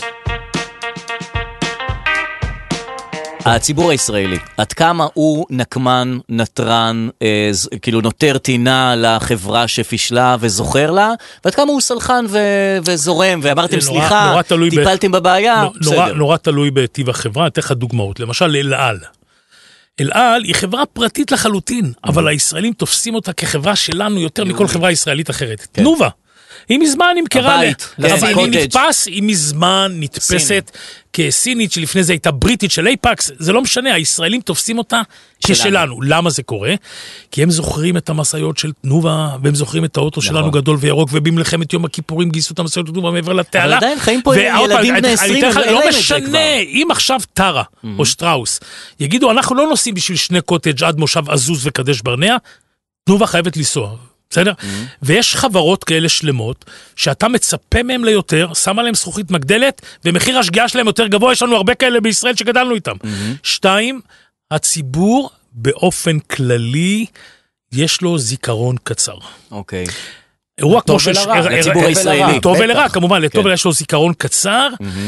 הציבור הישראלי, עד כמה הוא נקמן, נטרן, כאילו נותר טינה לחברה שפישלה וזוכר לה, ועד כמה הוא סלחן וזורם, ואמרתם סליחה, טיפלתם בבעיה, בסדר. נורא תלוי בטיב החברה, אתן לך דוגמאות, למשל אל על. אל על היא חברה פרטית לחלוטין, אבל הישראלים תופסים אותה כחברה שלנו יותר מכל חברה ישראלית אחרת. תנובה. היא מזמן נמכרה, אבל היא נתפס, היא מזמן נתפסת כסינית, שלפני זה הייתה בריטית של אייפקס, זה לא משנה, הישראלים תופסים אותה כשלנו. למה זה קורה? כי הם זוכרים את המסעיות של תנובה, והם זוכרים את האוטו שלנו גדול וירוק, ובמלחמת יום הכיפורים גייסו את המסעיות תנובה מעבר לתעלה. אבל עדיין חיים פה ילדים בני 20, לא משנה, אם עכשיו טרה או שטראוס יגידו, אנחנו לא נוסעים בשביל 2 קוטג' עד מושב עזוז וקדש ברנע, תנובה חייבת לנסוע. בסדר? ויש חברות כאלה שלמות, שאתה מצפה מהם ליותר, שם עליהם זכוכית מגדלת, ומחיר השגיאה שלהם יותר גבוה, יש לנו הרבה כאלה בישראל שגדלנו איתם. 2, הציבור באופן כללי, יש לו זיכרון קצר. אוקיי. אירוע כמו של לציבור הישראלי. טוב ולרע, כמובן, לטוב ולרע יש לו זיכרון קצר,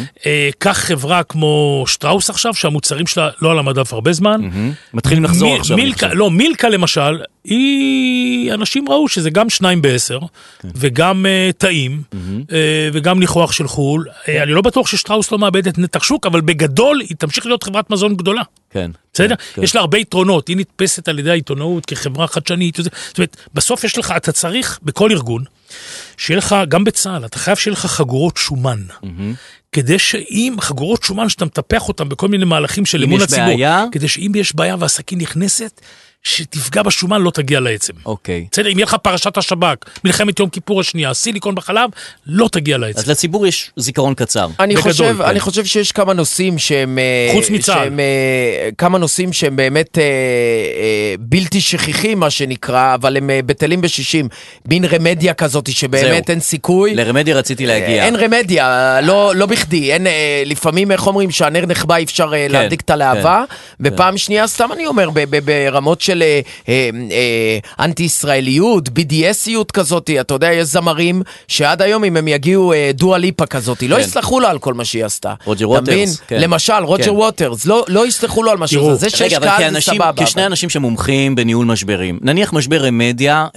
כך חברה כמו שטראוס עכשיו, שהמוצרים שלה לא על המדף הרבה זמן. מתחילים לחזור עכשיו. לא, מילקה למשל, אנשים ראו שזה גם 2 ב-10, וגם טעים, וגם ניחוח של חול. אני לא בטוח ששטראוס לא מאבדת נתח שוק, אבל בגדול היא תמשיך להיות חברת מזון גדולה. כן. בסדר? יש לה הרבה יתרונות, היא נתפסת על ידי העיתונאות כחברה חדשנית. זאת אומרת, בסוף יש לך, אתה צריך בכל ארגון, שיהיה לך, גם בצה"ל, אתה חייב שיהיה לך חגורות שומן. כדי שאם חגורות שומן שאתה מטפח אותם בכל מיני מהלכים של אמון הציבור, כדי שאם יש בעיה והסכין נכנסת, שתפגע בשומן לא תגיע לעצם. אוקיי. בסדר, אם יהיה לך פרשת השב"כ, מלחמת יום כיפור השנייה, סיליקון בחלב, לא תגיע לעצם. אז לציבור יש זיכרון קצר. אני חושב שיש כמה נושאים שהם... חוץ מצה"ל. כמה נושאים שהם באמת בלתי שכיחים, מה שנקרא, אבל הם בטלים ב-60. בין רמדיה כזאת שבאמת אין סיכוי. לרמדיה רציתי להגיע. אין רמדיה, לא בכדי. לפעמים, איך אומרים, שהנר נחבא אפשר להדליק את הלהבה, ופעם שנייה, סתם אני אומר, ברמות של אנטי-ישראליות, BDS-יות כזאת, אתה יודע, יש זמרים שעד היום אם הם יגיעו דואה ליפה כזאת, לא יסלחו לה על כל מה שהיא עשתה. רוג'ר ווטרס. למשל, רוג'ר ווטרס, לא יסלחו לו על מה שזה. זה שיש קהל זה סבבה. כשני אנשים שמומחים בניהול משברים, נניח משבר רמדיה,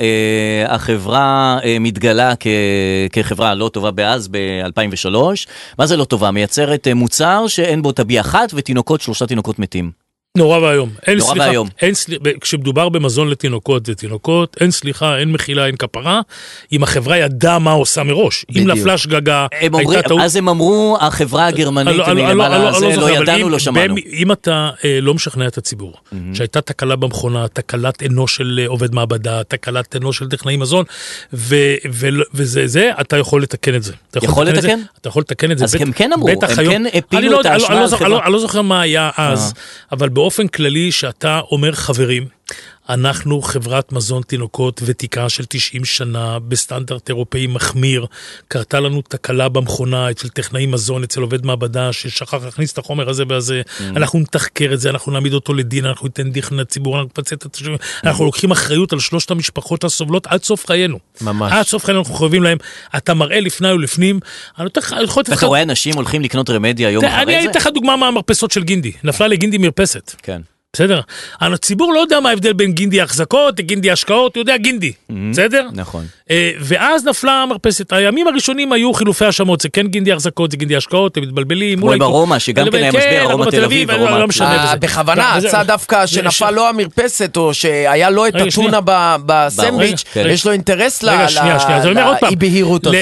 החברה מתגלה כחברה לא טובה באז ב-2003, מה זה לא טובה? מייצרת מוצר שאין בו טביעה אחת ותינוקות, 3 תינוקות מתים. נורא והיום. נורא והיום. כשמדובר במזון לתינוקות ותינוקות, אין סליחה, אין מחילה, אין כפרה. אם החברה ידעה מה עושה מראש. אם נפלה שגגה, הייתה טעות. אז הם אמרו, החברה הגרמנית, לא ידענו, לא שמענו. אם אתה לא משכנע את הציבור, שהייתה תקלה במכונה, תקלת אנוש של עובד מעבדה, תקלת אנוש של טכנאי מזון, וזה, אתה יכול לתקן את זה. יכול לתקן? אתה יכול לתקן את זה. אז הם כן אמרו, הם כן הפילו את האשמה על חברה. אני לא זוכר מה היה אז, אבל באופן כללי שאתה אומר חברים, אנחנו חברת מזון תינוקות ותיקה של 90 שנה, בסטנדרט אירופאי מחמיר, קרתה לנו תקלה במכונה אצל טכנאי מזון, אצל עובד מעבדה ששכח להכניס את החומר הזה והזה, אנחנו נתחקר את זה, אנחנו נעמיד אותו לדין, אנחנו ניתן דין לציבור, אנחנו לוקחים אחריות על 3 המשפחות הסובלות עד סוף חיינו. ממש. עד סוף חיינו אנחנו חייבים להם, אתה מראה לפני ולפנים, ואתה רואה אנשים הולכים לקנות רמדיה יום אחרי זה? אני אתן לך דוגמה מהמרפסות של גינדי, נפלה לגינדי מרפסת. כן. בסדר? הציבור לא יודע מה ההבדל בין גינדי החזקות, גינדי השקעות, הוא יודע גינדי, בסדר? נכון. ואז נפלה המרפסת. הימים הראשונים היו חילופי השמות, זה כן גינדי החזקות, זה גינדי השקעות, הם מתבלבלים. כמו ברומא, שגם כן היה משבר, רומא תל אביב, בכוונה, הצע דווקא שנפל לו המרפסת, או שהיה לו את הטונה בסנדוויץ', יש לו אינטרס לאי בהירות הזו.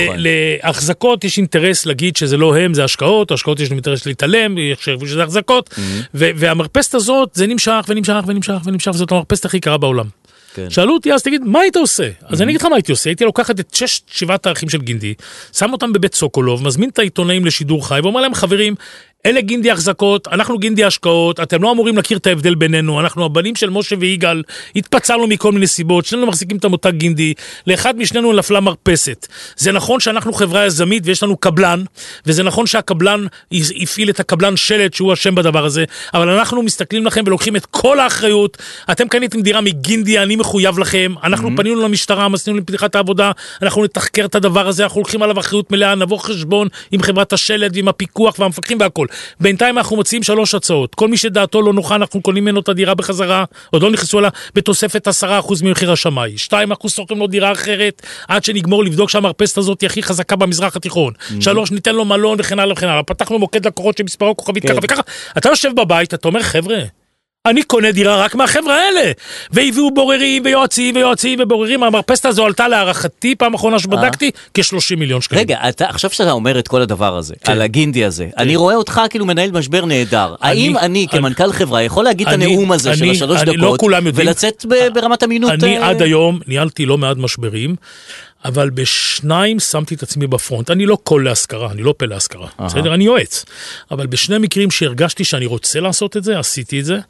להחזקות יש אינטרס להגיד שזה לא הם, זה השקעות, ההשקעות יש להם אינטרס להתעלם, יחשבו שזה החזקות, והמרפסת הזאת, זה נמשך ונמשך ונמשך ונמשך, וזאת המרפסת הכי קרה בעולם. שאלו אותי אז, תגיד, מה היית עושה? אז אני אגיד לך מה הייתי עושה, הייתי לוקחת את 6-7 האחים של גינדי, שם אותם בבית סוקולוב, מזמין את העיתונאים לשידור חי, ואומר להם, חברים, אלה גינדי החזקות, אנחנו גינדי השקעות, אתם לא אמורים להכיר את ההבדל בינינו, אנחנו הבנים של משה ויגאל, התפצלנו מכל מיני סיבות, שנינו מחזיקים את המותג גינדי, לאחד משנינו נפלה מרפסת. זה נכון שאנחנו חברה יזמית ויש לנו קבלן, וזה נכון שהקבלן יפעיל את הקבלן שלט שהוא השם בדבר הזה, אבל אנחנו מסתכלים לכם ולוקחים את כל האחריות, אתם קניתם דירה מגינדי, אני מחויב לכם, אנחנו פנינו למשטרה, מסנינו לפתיחת העבודה, אנחנו נתחקר את הדבר הזה, אנחנו לוקחים עליו אחריות מלאה, נבוא חשבון עם חברת השלט ועם הפיקוח והמפקחים והכל. בינתיים אנחנו מציעים 3 הצעות. כל מי שדעתו לא נוחה, אנחנו קונים ממנו את הדירה בחזרה, עוד לא נכנסו לה בתוספת 10% ממחיר השמאי. 2% שוכרים לו דירה אחרת, עד שנגמור לבדוק שהמרפסת הזאת היא הכי חזקה במזרח התיכון. 3, ניתן לו מלון וכן הלאה וכן הלאה. פתחנו מוקד לקוחות שמספרו כוכבית ככה וככה. אתה יושב בבית, אתה אומר, חבר'ה, אני קונה דירה רק מהחבר'ה האלה. והביאו בוררים ויועצים ובוררים. המרפסת הזו עלתה להערכתי, פעם אחרונה שבדקתי, כ-30 מיליון שקלים. רגע, עכשיו שאתה אומר את כל הדבר הזה, על הגינדי הזה, אני רואה אותך כאילו מנהל משבר נהדר. האם אני כמנכ"ל חברה יכול להגיד את הנאום הזה של 3 דקות, ולצאת ברמת אמינות? אני עד היום ניהלתי לא מעט משברים, אבל ב2 שמתי את עצמי בפרונט. אני לא קול להשכרה, אני לא פה להשכרה. בסדר? אני יועץ. אבל ב2 מקרים שהרגשתי שאני רוצה לעשות את זה, עשיתי את זה.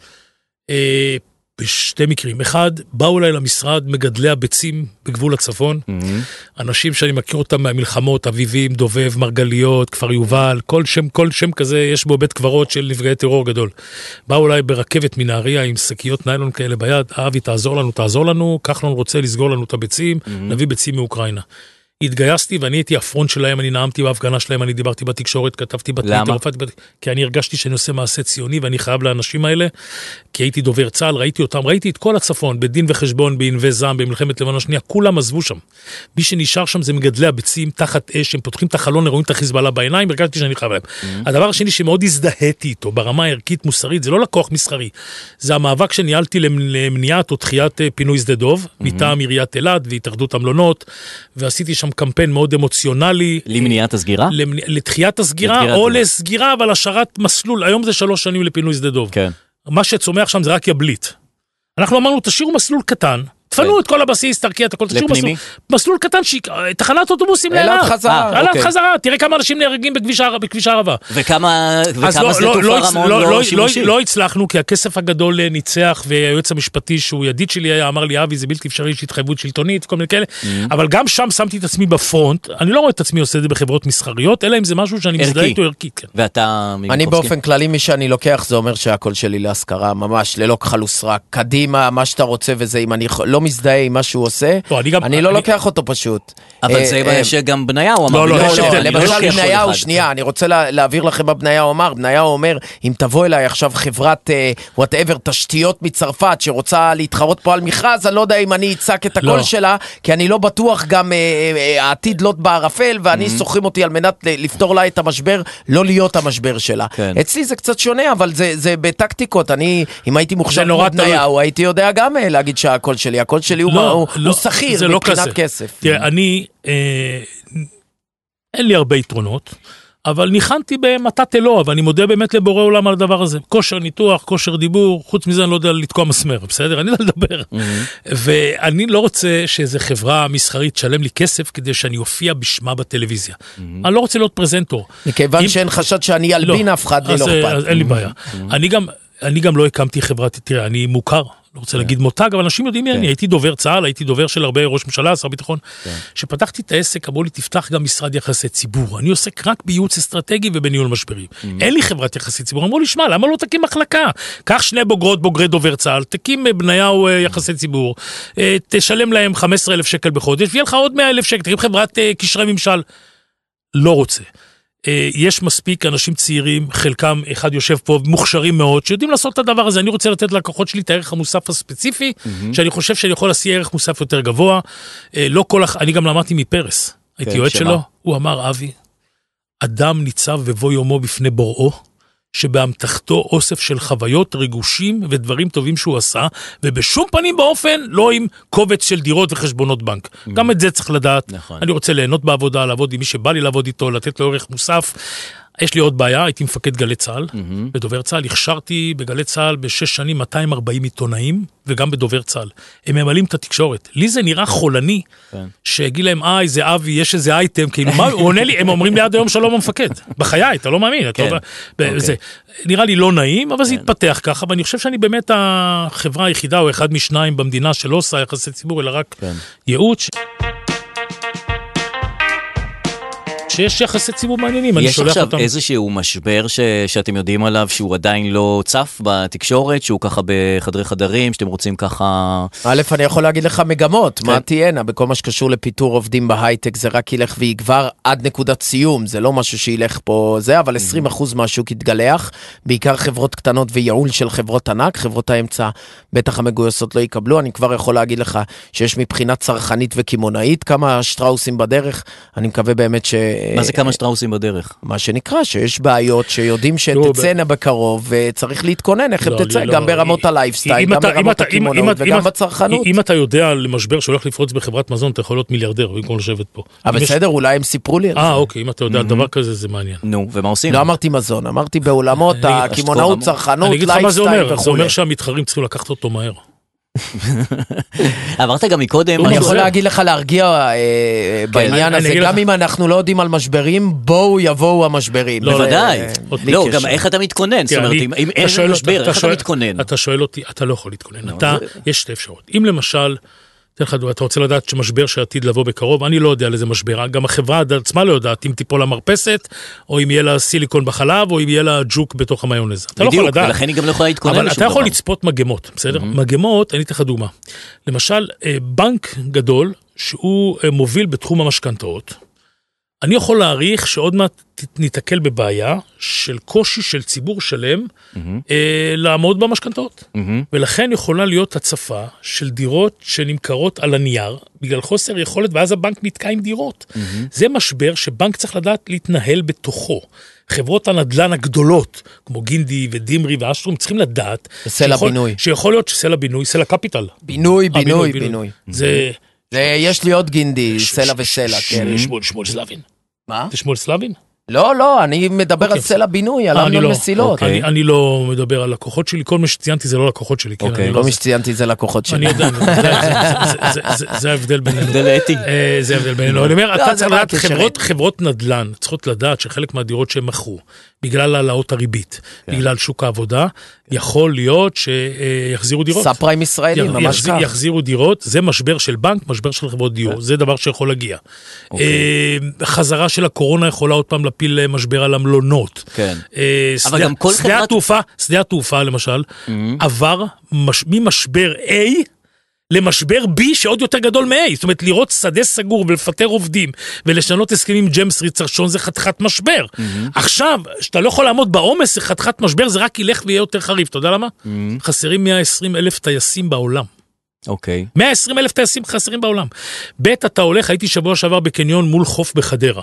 ב2 מקרים. אחד, באו אליי למשרד מגדלי הביצים בגבול הצפון. אנשים שאני מכיר אותם מהמלחמות, אביבים, דובב, מרגליות, כפר יובל, כל שם כזה, יש בו בית קברות של נפגעי טרור גדול. באו אליי ברכבת מנהריה עם שקיות ניילון כאלה ביד, אבי, תעזור לנו, כחלון רוצה לסגור לנו את הביצים, נביא ביצים מאוקראינה. התגייסתי ואני הייתי הפרונט שלהם, אני נעמתי בהפגנה שלהם, אני דיברתי בתקשורת, כתבתי בטוויטר. למה? כי אני הרגשתי שאני עושה מעשה ציוני ואני חייב לאנשים האלה, כי הייתי דובר צה"ל, ראיתי אותם, ראיתי את כל הצפון, בדין וחשבון, בענבי זעם, במלחמת לבנון השנייה, כולם עזבו שם. מי שנשאר שם זה מגדלי הביצים תחת אש, הם פותחים את החלון, רואים את החיזבאללה בעיניים, הרגשתי שאני חייב להם. הדבר השני שמאוד הזדהיתי איתו ברמה הערכית מוסרית, זה לא לקוח מסחרי. זה המאבק שניהלתי למניעת או דחיית פינוי שדה דוב, מטעם עיריית אילת והתאחדות המלונות, ועשיתי שם קמפיין מאוד אמוציונלי. למניעת הסגירה? לתחיית הסגירה או לסגירה, אבל השארת מסלול. היום זה 3 שנים לפינוי שדה דוב. כן. מה שצומח שם זה רק יבליט. אנחנו אמרנו, תשאירו מסלול קטן, תפנו את כל הבסיס, תרקיע את הכל, תשאירו מסלול קטן, תחנת אוטובוסים לאילת. אלת חזרה, תראה כמה אנשים נהרגים בכביש הערבה. וכמה שדה תעופה רמון לא שימושי. לא הצלחנו, כי הכסף הגדול ניצח, והיועץ המשפטי שהוא ידיד שלי אמר לי, אבי, זה בלתי אפשרי, יש התחייבות שלטונית, כל מיני כאלה, אבל גם שם שמתי את עצמי בפרונט, אני לא רואה את עצמי עושה את זה בחברות מסחריות, אלא אם זה משהו שאני מזדהה איתו ערכית. ואתה, אני באופן כללי, מי שאני לוקח, זה אומר שהכל שלי להשכרה, ממש ללא כחל וסרק, קדימה, מה שאתה רוצה וזה, אם אני לא לא מזדהה עם מה שהוא עושה, אני לא לוקח אותו פשוט. אבל זה שגם בניהו אמר. לא, למשל בניהו, שנייה, אני רוצה להעביר לכם מה בניהו אמר. בניהו אומר, אם תבוא אליי עכשיו חברת whatever, תשתיות מצרפת, שרוצה להתחרות פה על מכרז, אני לא יודע אם אני אצעק את הקול שלה, כי אני לא בטוח גם העתיד לוט בערפל, ואני סוחרים אותי על מנת לפתור לה את המשבר, לא להיות המשבר שלה. אצלי זה קצת שונה, אבל זה בטקטיקות. אני, אם הייתי מוכשר כמו בניהו, הייתי יודע גם להגיד שהקול שלי, הקול שלי הוא שכיר מבחינת כסף. תראה, אני, אין לי הרבה יתרונות, אבל ניחנתי במתת אלוה, ואני מודה באמת לבורא עולם על הדבר הזה. כושר ניתוח, כושר דיבור, חוץ מזה אני לא יודע לתקוע מסמר, בסדר? אני לא לדבר. ואני לא רוצה שאיזו חברה מסחרית תשלם לי כסף כדי שאני אופיע בשמה בטלוויזיה. אני לא רוצה להיות פרזנטור. מכיוון שאין חשד שאני אלבין אף אחד, לי לא אכפת. אין לי בעיה. אני גם לא הקמתי חברת, תראה, אני מוכר. לא רוצה להגיד מותג, אבל אנשים יודעים מי אני, הייתי דובר צה"ל, הייתי דובר של הרבה ראש ממשלה, שר ביטחון, שפתחתי את העסק, אמרו לי, תפתח גם משרד יחסי ציבור, אני עוסק רק בייעוץ אסטרטגי ובניהול משברים, אין לי חברת יחסי ציבור, אמרו לי, שמע, למה לא תקים מחלקה? קח שני בוגרי דובר צה"ל, תקים בניהו יחסי ציבור, תשלם להם 15,000 שקל בחודש, ויהיה לך עוד 100,000 שקל, תקים חברת קשרי ממשל, לא רוצה. יש מספיק אנשים צעירים, חלקם אחד יושב פה, מוכשרים מאוד, שיודעים לעשות את הדבר הזה. אני רוצה לתת לקוחות שלי את הערך המוסף הספציפי, שאני חושב שאני יכול להשיג ערך מוסף יותר גבוה. אני גם למדתי מפרס, הייתי יועץ שלו, הוא אמר, אבי, אדם ניצב בבוא יומו בפני בוראו, שבאמתחתו אוסף של חוויות, ריגושים ודברים טובים שהוא עשה, ובשום פנים באופן לא עם קובץ של דירות וחשבונות בנק. גם את זה צריך לדעת. אני רוצה ליהנות בעבודה, לעבוד עם מי שבא לי לעבוד איתו, לתת לו ערך מוסף. יש לי עוד בעיה, הייתי מפקד גלי צה"ל, בדובר צה"ל, הכשרתי בגלי צה"ל ב6 שנים 240 עיתונאים, וגם בדובר צה"ל. הם ממלאים את התקשורת. לי זה נראה חולני, שהגיד להם, איזה אבי, יש איזה אייטם, כאילו, מה, הוא עונה לי, הם אומרים לי עד היום שלום המפקד. בחיי, אתה לא מאמין. זה נראה לי לא נעים, אבל זה יתפתח ככה, ואני חושב שאני באמת החברה היחידה, או אחד משניים במדינה, שלא עושה יחסי ציבור, אלא רק ייעוץ. שיש יחסי ציבור מעניינים, יש עכשיו איזשהו משבר שאתם יודעים עליו, שהוא עדיין לא צף בתקשורת, שהוא ככה בחדרי חדרים, שאתם רוצים ככה... א', אני יכול להגיד לך מגמות, מה תהיינה, בכל מה שקשור לפיתור עובדים בהייטק, זה רק ילך ויגבר עד נקודת סיום, זה לא משהו שילך פה זה, אבל 20% מהשוק יתגלח, בעיקר חברות קטנות וייעול של חברות ענק, חברות האמצע בטח המגויסות לא יקבלו, אני כבר יכול להגיד לך שיש מבחינה צרכנית וכימונאית, כמה שטראוסים בדרך, אני מקווה באמת מה זה כמה שטראוסים בדרך? מה שנקרא, שיש בעיות שיודעים שתצאנה בקרוב, וצריך להתכונן איך הם תצא, גם ברמות הלייפסטייל, גם ברמות הכימונות, וגם בצרכנות. אם אתה יודע למשבר שהולך לפרוץ בחברת מזון, אתה יכול להיות מיליארדר, במקום לשבת פה. אבל בסדר, אולי הם סיפרו לי על זה. אוקיי, אם אתה יודע דבר כזה, זה מעניין. נו, ומה עושים? לא אמרתי מזון, אמרתי בעולמות הכימונאות, צרכנות, לייפסטייל וכו'. זה אומר שהמתחרים צריכים לקחת אותו מהר. עברת גם מקודם. אני יכול להגיד לך להרגיע בעניין הזה, גם אם אנחנו לא יודעים על משברים, בואו יבואו המשברים. בוודאי. לא, גם איך אתה מתכונן? זאת אומרת, אם אין משבר, איך אתה מתכונן? אתה שואל אותי, אתה לא יכול להתכונן. יש שתי אפשרות. אם למשל, אתה רוצה לדעת שמשבר שעתיד לבוא בקרוב, אני לא יודע על איזה משבר, גם החברה עצמה לא יודעת אם תיפול למרפסת, או אם יהיה לה סיליקון בחלב, או אם יהיה לה ג'וק בתוך המיונז. בדיוק, ולכן היא גם לא יכולה להתכונן לשום דבר. אבל אתה יכול לצפות מגמות, בסדר? מגמות, אני אתן לך דוגמה. למשל, בנק גדול, שהוא מוביל בתחום המשכנתאות, אני יכול להעריך שעוד מעט ניתקל בבעיה של קושי של ציבור שלם לעמוד במשכנתאות. ולכן יכולה להיות הצפה של דירות שנמכרות על הנייר, בגלל חוסר יכולת, ואז הבנק נתקע עם דירות. זה משבר שבנק צריך לדעת להתנהל בתוכו. חברות הנדל"ן הגדולות, כמו גינדי ודימרי ואשטרום, צריכים לדעת סלע בינוי. שיכול להיות שסלע בינוי, סלע קפיטל. בינוי. זה... יש לי עוד גינדי, סלע וסלע, כן. שמואל סלבין. מה? זה שמואל סלבין? לא, אני מדבר על סלע בינוי, על אמנון מסילות. אני לא מדבר על לקוחות שלי, כל מה שציינתי זה לא לקוחות שלי. כל מה שציינתי זה לקוחות שלי. אני יודע, זה ההבדל בינינו. הבדל אתי. זה ההבדל בינינו. אני אומר, אתה צריך לדעת, חברות נדל"ן צריכות לדעת שחלק מהדירות שהם מכרו, בגלל העלאות הריבית, בגלל שוק העבודה, יכול להיות שיחזירו דירות. סאפריים ישראלים, ממש כך. יחזירו דירות, זה משבר של בנק, משבר של חברות דיור, זה דבר שיכול להגיע. חזרה של הקורונה יכולה עוד פעם להפיל משבר על המלונות. כן. אבל גם כל חברת... שדה התעופה, למשל, עבר ממשבר A למשבר בי שעוד יותר גדול מ-A. זאת אומרת, לראות שדה סגור ולפטר עובדים, ולשנות הסכמים עם ג'יימס ריצ'רדסון, זה חתיכת משבר. עכשיו, שאתה לא יכול לעמוד בעומס, חתיכת משבר, זה רק ילך ויהיה יותר חריף. אתה יודע למה? חסרים 120,000 טייסים בעולם. אוקיי. 120,000 טייסים חסרים בעולם. אתה הולך, הייתי שבוע שעבר בקניון מול חוף בחדרה.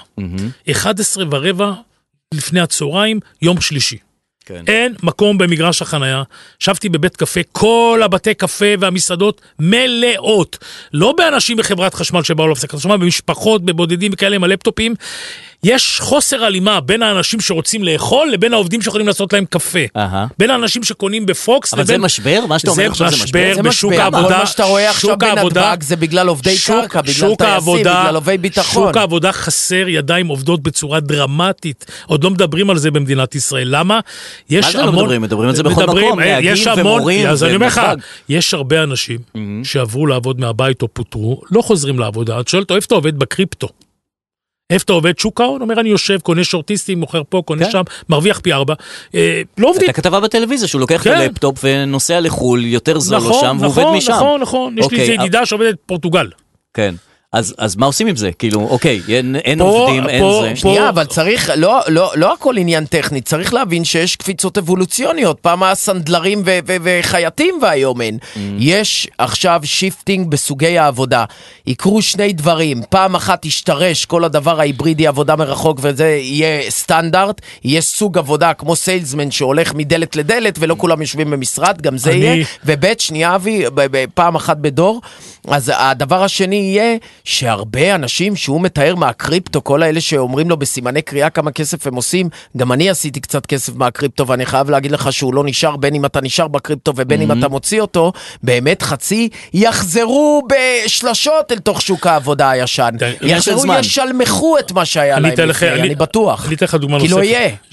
11:15 לפני הצהריים, יום שלישי. כן. אין מקום במגרש החנייה, שבתי בבית קפה, כל הבתי קפה והמסעדות מלאות, לא באנשים בחברת חשמל שבאו להפסק חשמל, במשפחות, בבודדים וכאלה עם הלפטופים, יש חוסר הלימה בין האנשים שרוצים לאכול, לבין העובדים שיכולים לעשות להם קפה. בין האנשים שקונים בפוקס, אבל זה משבר? מה שאתה אומר עכשיו זה משבר? זה בשוק העבודה. כל מה שאתה רואה עכשיו בנתב"ג זה בגלל עובדי קרקע, בגלל טייסים, בגלל עובדי ביטחון. שוק העבודה חסר ידיים עובדות בצורה דרמטית. עוד לא מדברים על זה במדינת ישראל. למה? מה זה לא מדברים? מדברים על זה בכל מקום. נהגים ומורים. אז אני אומר לך, יש הרבה אנשים שעברו לעבוד מהבית או פוטרו, לא חוזרים לעבודה. את שואלת, איפה אתה עובד בקריפטו? איפה אתה עובד? שוק ההון? אומר, אני יושב, קונה שורטיסטים, מוכר פה, קונה שם, מרוויח פי 4. לא עובדים. אתה כתבה בטלוויזיה שהוא לוקח את הלפטופ ונוסע לחול, יותר זול לו שם, ועובד משם. נכון. יש לי איזה ידידה שעובדת פורטוגל. כן. אז מה עושים עם זה? כאילו, אוקיי, אין עובדים, אין זה. שנייה, אבל צריך, לא הכל עניין טכני, צריך להבין שיש קפיצות אבולוציוניות, פעם הסנדלרים וחייטים והיום אין. יש עכשיו שיפטינג בסוגי העבודה. יקרו שני דברים, פעם אחת ישתרש כל הדבר ההיברידי, עבודה מרחוק, וזה יהיה סטנדרט, יהיה סוג עבודה כמו סיילסמן שהולך מדלת לדלת, ולא כולם יושבים במשרד, גם זה יהיה. ובית, שנייה אבי, פעם אחת בדור. אז הדבר השני יהיה שהרבה אנשים שהוא מתאר מהקריפטו, כל האלה שאומרים לו בסימני קריאה כמה כסף הם עושים, גם אני עשיתי קצת כסף מהקריפטו, ואני חייב להגיד לך שהוא לא נשאר, בין אם אתה נשאר בקריפטו ובין אם אתה מוציא אותו, באמת חצי יחזרו בשלשות אל תוך שוק העבודה הישן. יחזרו, ישלמחו את מה שהיה להם לפני, אני בטוח. אני אתן לך דוגמה נוספת.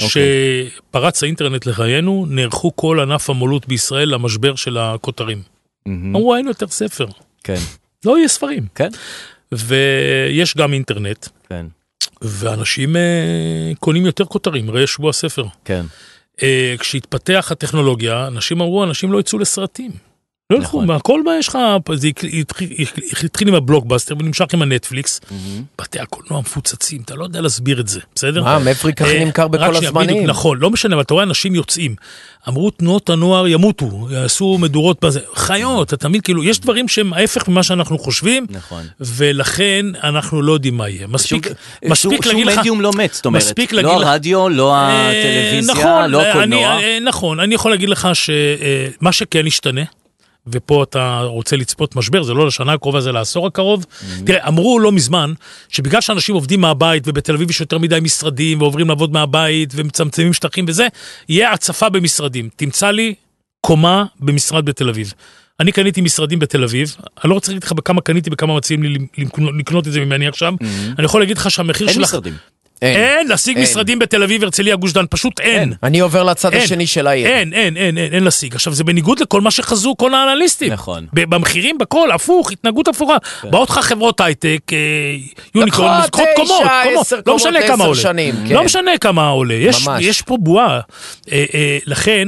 שפרץ האינטרנט לחיינו, נערכו כל ענף המולות בישראל למשבר של הכותרים. אמרו, היינו יותר ספר. כן. לא יהיה ספרים. כן. ויש גם אינטרנט. כן. ואנשים קונים יותר כותרים, ראה שבוע ספר. כן. כשהתפתח הטכנולוגיה, אנשים אמרו, אנשים לא יצאו לסרטים. לא ילכו, הכל מה יש לך, זה התחיל עם הבלוקבאסטר ונמשך עם הנטפליקס, בתי הקולנוע מפוצצים, אתה לא יודע להסביר את זה, בסדר? מה, מפריק הכי נמכר בכל הזמנים? נכון, לא משנה, אבל אתה רואה אנשים יוצאים, אמרו תנועות הנוער ימותו, יעשו מדורות בזה, חיות, אתה מבין, כאילו, יש דברים שהם ההפך ממה שאנחנו חושבים, ולכן אנחנו לא יודעים מה יהיה. מספיק להגיד לך, מדיום לא מת, זאת אומרת, לא הרדיו, לא הטלוויזיה, לא הקולנוע. נכון, אני יכול להגיד לך שמה שכן ישתנה, ופה אתה רוצה לצפות משבר, זה לא לשנה הקרובה, זה לעשור הקרוב. תראה, אמרו לא מזמן, שבגלל שאנשים עובדים מהבית, ובתל אביב יש יותר מדי משרדים, ועוברים לעבוד מהבית, ומצמצמים שטחים וזה, יהיה הצפה במשרדים. תמצא לי קומה במשרד בתל אביב. אני קניתי משרדים בתל אביב, אני לא רוצה להגיד לך בכמה קניתי, בכמה מציעים לי לקנות את זה ממני עכשיו. אני יכול להגיד לך שהמחיר שלך... אין משרדים. אין, להשיג משרדים בתל אביב, הרצליה, גוש דן, פשוט אין. אני עובר לצד השני של העיר. אין להשיג. עכשיו, זה בניגוד לכל מה שחזו כל האנליסטים. נכון. במחירים, בכל, הפוך, התנהגות הפוכה. באות לך חברות הייטק, יוניקורן, זכות קומות, לא משנה כמה עולה. לא משנה כמה עולה. יש פה בועה. לכן,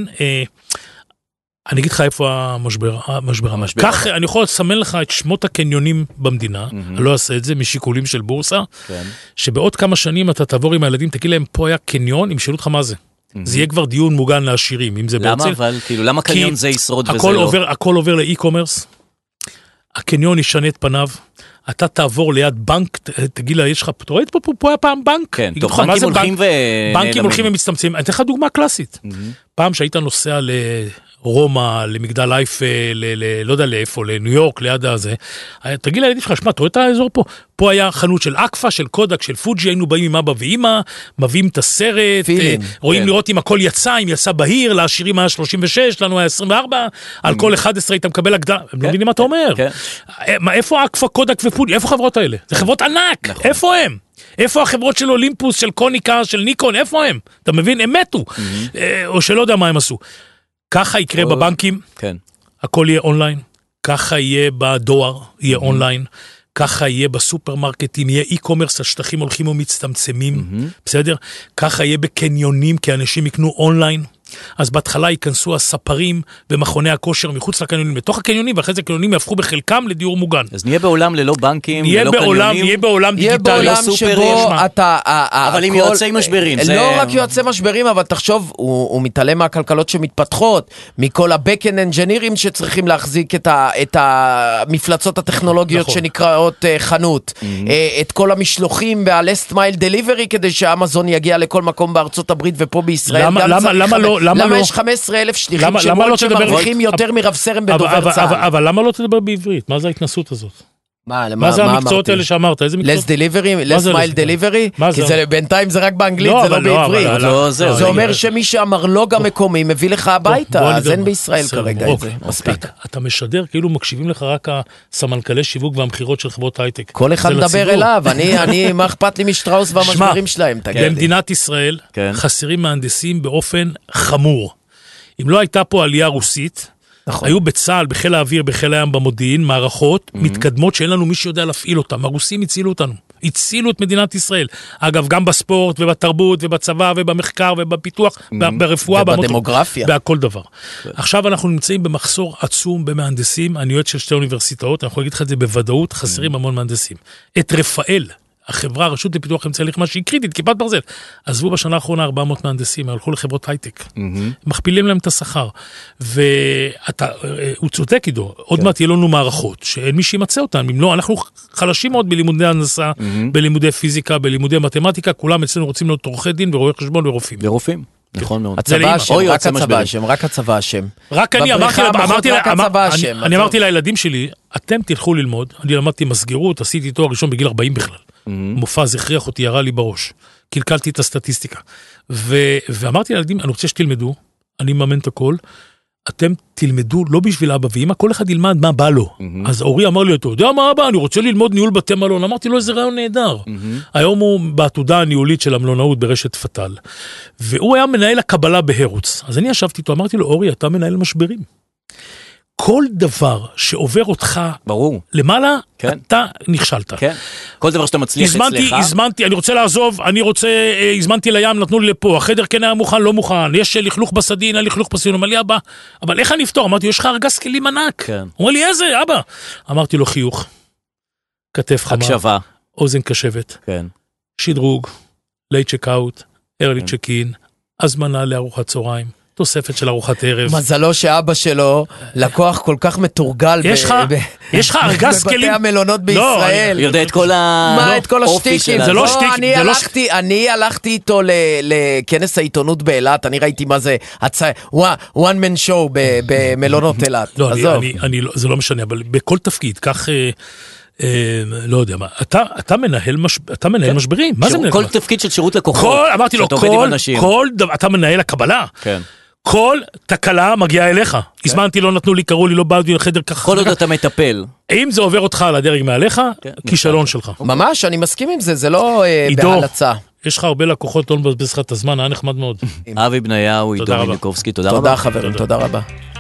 אני אגיד לך איפה המשבר. כך אני יכול לסמן לך את שמות הקניונים במדינה, אני לא אעשה את זה משיקולים של בורסה, שבעוד כמה שנים אתה תעבור עם הילדים, תגיד להם, פה היה קניון, אם שאלו אותך מה זה. זה יהיה כבר דיון מוגן לעשירים, אם זה בהרצל. למה אבל? כאילו, למה קניון זה ישרוד וזה לא? הכל עובר לאי-קומרס, הקניון ישנה את פניו, אתה תעבור ליד בנק, תגיד לה, יש לך, אתה רואה פה היה פעם בנק? כן, טוב, בנקים הולכים בנקים הולכים ומצטמצמים. אני אתן לך דוגמה קלאסית. פעם שהיית נוסע לרומא, למגדל אייפל, לא יודע לאיפה, לניו יורק, ליד הזה, תגיד לילדים שלך, שמע, אתה רואה את האזור פה? פה היה חנות של אקפה, של קודק, של פוג'י, היינו באים עם אבא ואמא, מביאים את הסרט, רואים לראות אם הכל יצא, אם יצא בהיר, לעשירים היה 36, לנו היה 24, על כל 11 היית מקבל הגדרה, הם לא מבינים מה אתה אומר. איפה אקפה, קודק ופוג'י? איפה החברות האלה? זה חברות ענק, איפה הם? איפה החברות של אולימפוס, של קוניקה, של ניקון, איפה הם? אתה מבין? הם מתו. או שלא יודע מה הם עשו. ככה יקרה בבנקים, הכל יהיה אונליין, ככה יהיה בדואר, יהיה אונליין, ככה יהיה בסופרמרקטים, יהיה אי-קומרס, השטחים הולכים ומצטמצמים, בסדר? ככה יהיה בקניונים, כי אנשים יקנו אונליין. אז בהתחלה ייכנסו הספרים ומכוני הכושר מחוץ לקניונים, לתוך הקניונים, ואחרי זה הקניונים יהפכו בחלקם לדיור מוגן. אז נהיה בעולם ללא בנקים, ללא קניונים. נהיה בעולם דיגיטלי, יהיה בעולם שבו אתה... אבל עם יועצי משברים. לא רק יועצי משברים, אבל תחשוב, הוא מתעלם מהכלכלות שמתפתחות, מכל ה-back-end engineering שצריכים להחזיק את המפלצות הטכנולוגיות שנקראות חנות, את כל המשלוחים וה-last mile delivery כדי שאמזון יגיע לכל מקום בארצות הברית ופה בישראל. למה יש 15,000 שליחים שמרוויחים יותר מרב סרן בדובר צה"ל? אבל למה לא תדבר בעברית? מה זה ההתנסות הזאת? מה זה המקצועות האלה שאמרת? איזה מקצועות? less mile delivery? כי בינתיים זה רק באנגלית, זה לא בעברית. זה אומר שמי שהמרלוג המקומי מביא לך הביתה, אז אין בישראל כרגע את זה. מספיק. אתה משדר, כאילו מקשיבים לך רק הסמנכ"לי שיווק והמחירות של חברות הייטק. כל אחד מדבר אליו, מה אכפת לי משטראוס והמשברים שלהם? במדינת ישראל חסרים מהנדסים באופן חמור. אם לא הייתה פה עלייה רוסית, היו בצה"ל, בחיל האוויר, בחיל הים, במודיעין, מערכות מתקדמות שאין לנו מי שיודע להפעיל אותם. הרוסים הצילו אותנו, הצילו את מדינת ישראל. אגב, גם בספורט ובתרבות ובצבא ובמחקר ובפיתוח, ברפואה, ובדמוגרפיה. בהכל דבר. עכשיו אנחנו נמצאים במחסור עצום במהנדסים, אני יועץ של שתי אוניברסיטאות, אני יכול להגיד לך את זה בוודאות, חסרים המון מהנדסים. את רפאל, החברה, הרשות לפיתוח אמצעי לחימה שהיא קריטית, כיפת ברזל, עזבו בשנה האחרונה 400 מהנדסים, הלכו לחברות הייטק, מכפילים להם את השכר, והוא צודק עידו, עוד מעט יהיה לנו מערכות, שאין מי שימצא אותם, אם לא, אנחנו חלשים מאוד בלימודי הנדסה, בלימודי פיזיקה, בלימודי מתמטיקה, כולם אצלנו רוצים להיות עורכי דין ורואי חשבון ורופאים. ורופאים, נכון מאוד. הצבא אשם, רק הצבא אשם. רק אני אמרתי לילדים שלי, אתם תלכו ללמוד, אני למדתי מסגרות, עשיתי תואר ראשון בגיל 40 בכלל. מופז הכריח אותי, ירה לי בראש. קלקלתי את הסטטיסטיקה. ואמרתי לילדים, אני רוצה שתלמדו, אני מאמן את הכל, אתם תלמדו לא בשביל אבא ואמא, כל אחד ילמד מה בא לו. אז אורי אמר לי, אתה יודע מה אבא, אני רוצה ללמוד ניהול בתי מלון. אמרתי לו, איזה רעיון נהדר. היום הוא בעתודה הניהולית של המלונאות ברשת פטל. והוא היה מנהל הקבלה בהרוץ. אז אני ישבתי איתו, אמרתי לו, אורי, אתה מנהל משברים. כל דבר שעובר אותך ברור. למעלה, אתה נכשלת. כן. כל דבר שאתה מצליח אצלך. הזמנתי, אני רוצה לעזוב, הזמנתי לים, נתנו לי לפה, החדר כן היה מוכן, לא מוכן, יש לכלוך בסדין, לכלוך בסדין, אמר לי, אבא, אבל איך אני אפתור? אמרתי, יש לך ארגז כלים ענק. כן. הוא אומר לי, איזה, אבא? אמרתי לו, חיוך, כתף חמה, הקשבה. אוזן קשבת, כן. שדרוג, לייט צ'ק-אאוט, ארלי צ'ק-אין, הזמנה לארוחת צהריים. תוספת של ארוחת ערב. מזלו שאבא שלו לקוח כל כך מתורגל יש לך ארגז כלים בבתי המלונות בישראל. יודע את כל את כל השטיקים. זה לא שטיק. אני הלכתי איתו לכנס העיתונות באילת, אני ראיתי מה זה one man show במלונות אילת. זה לא משנה, אבל בכל תפקיד, כך לא יודע מה, אתה מנהל משברים, מה זה מנהל? כל תפקיד של שירות לקוחות. אמרתי לו, אתה מנהל הקבלה. כן. כל תקלה מגיעה אליך. הזמנתי, לא נתנו לי, קראו לי, לא באתי לחדר ככה. כל עוד אתה מטפל. אם זה עובר אותך על הדרג מעליך, כישלון שלך. ממש, אני מסכים עם זה, זה לא בהלצה. יש לך הרבה לקוחות, לא מבזבז לך את הזמן, היה נחמד מאוד. אבי בניהו, עידו מיליקובסקי, תודה רבה. תודה חברים, תודה רבה.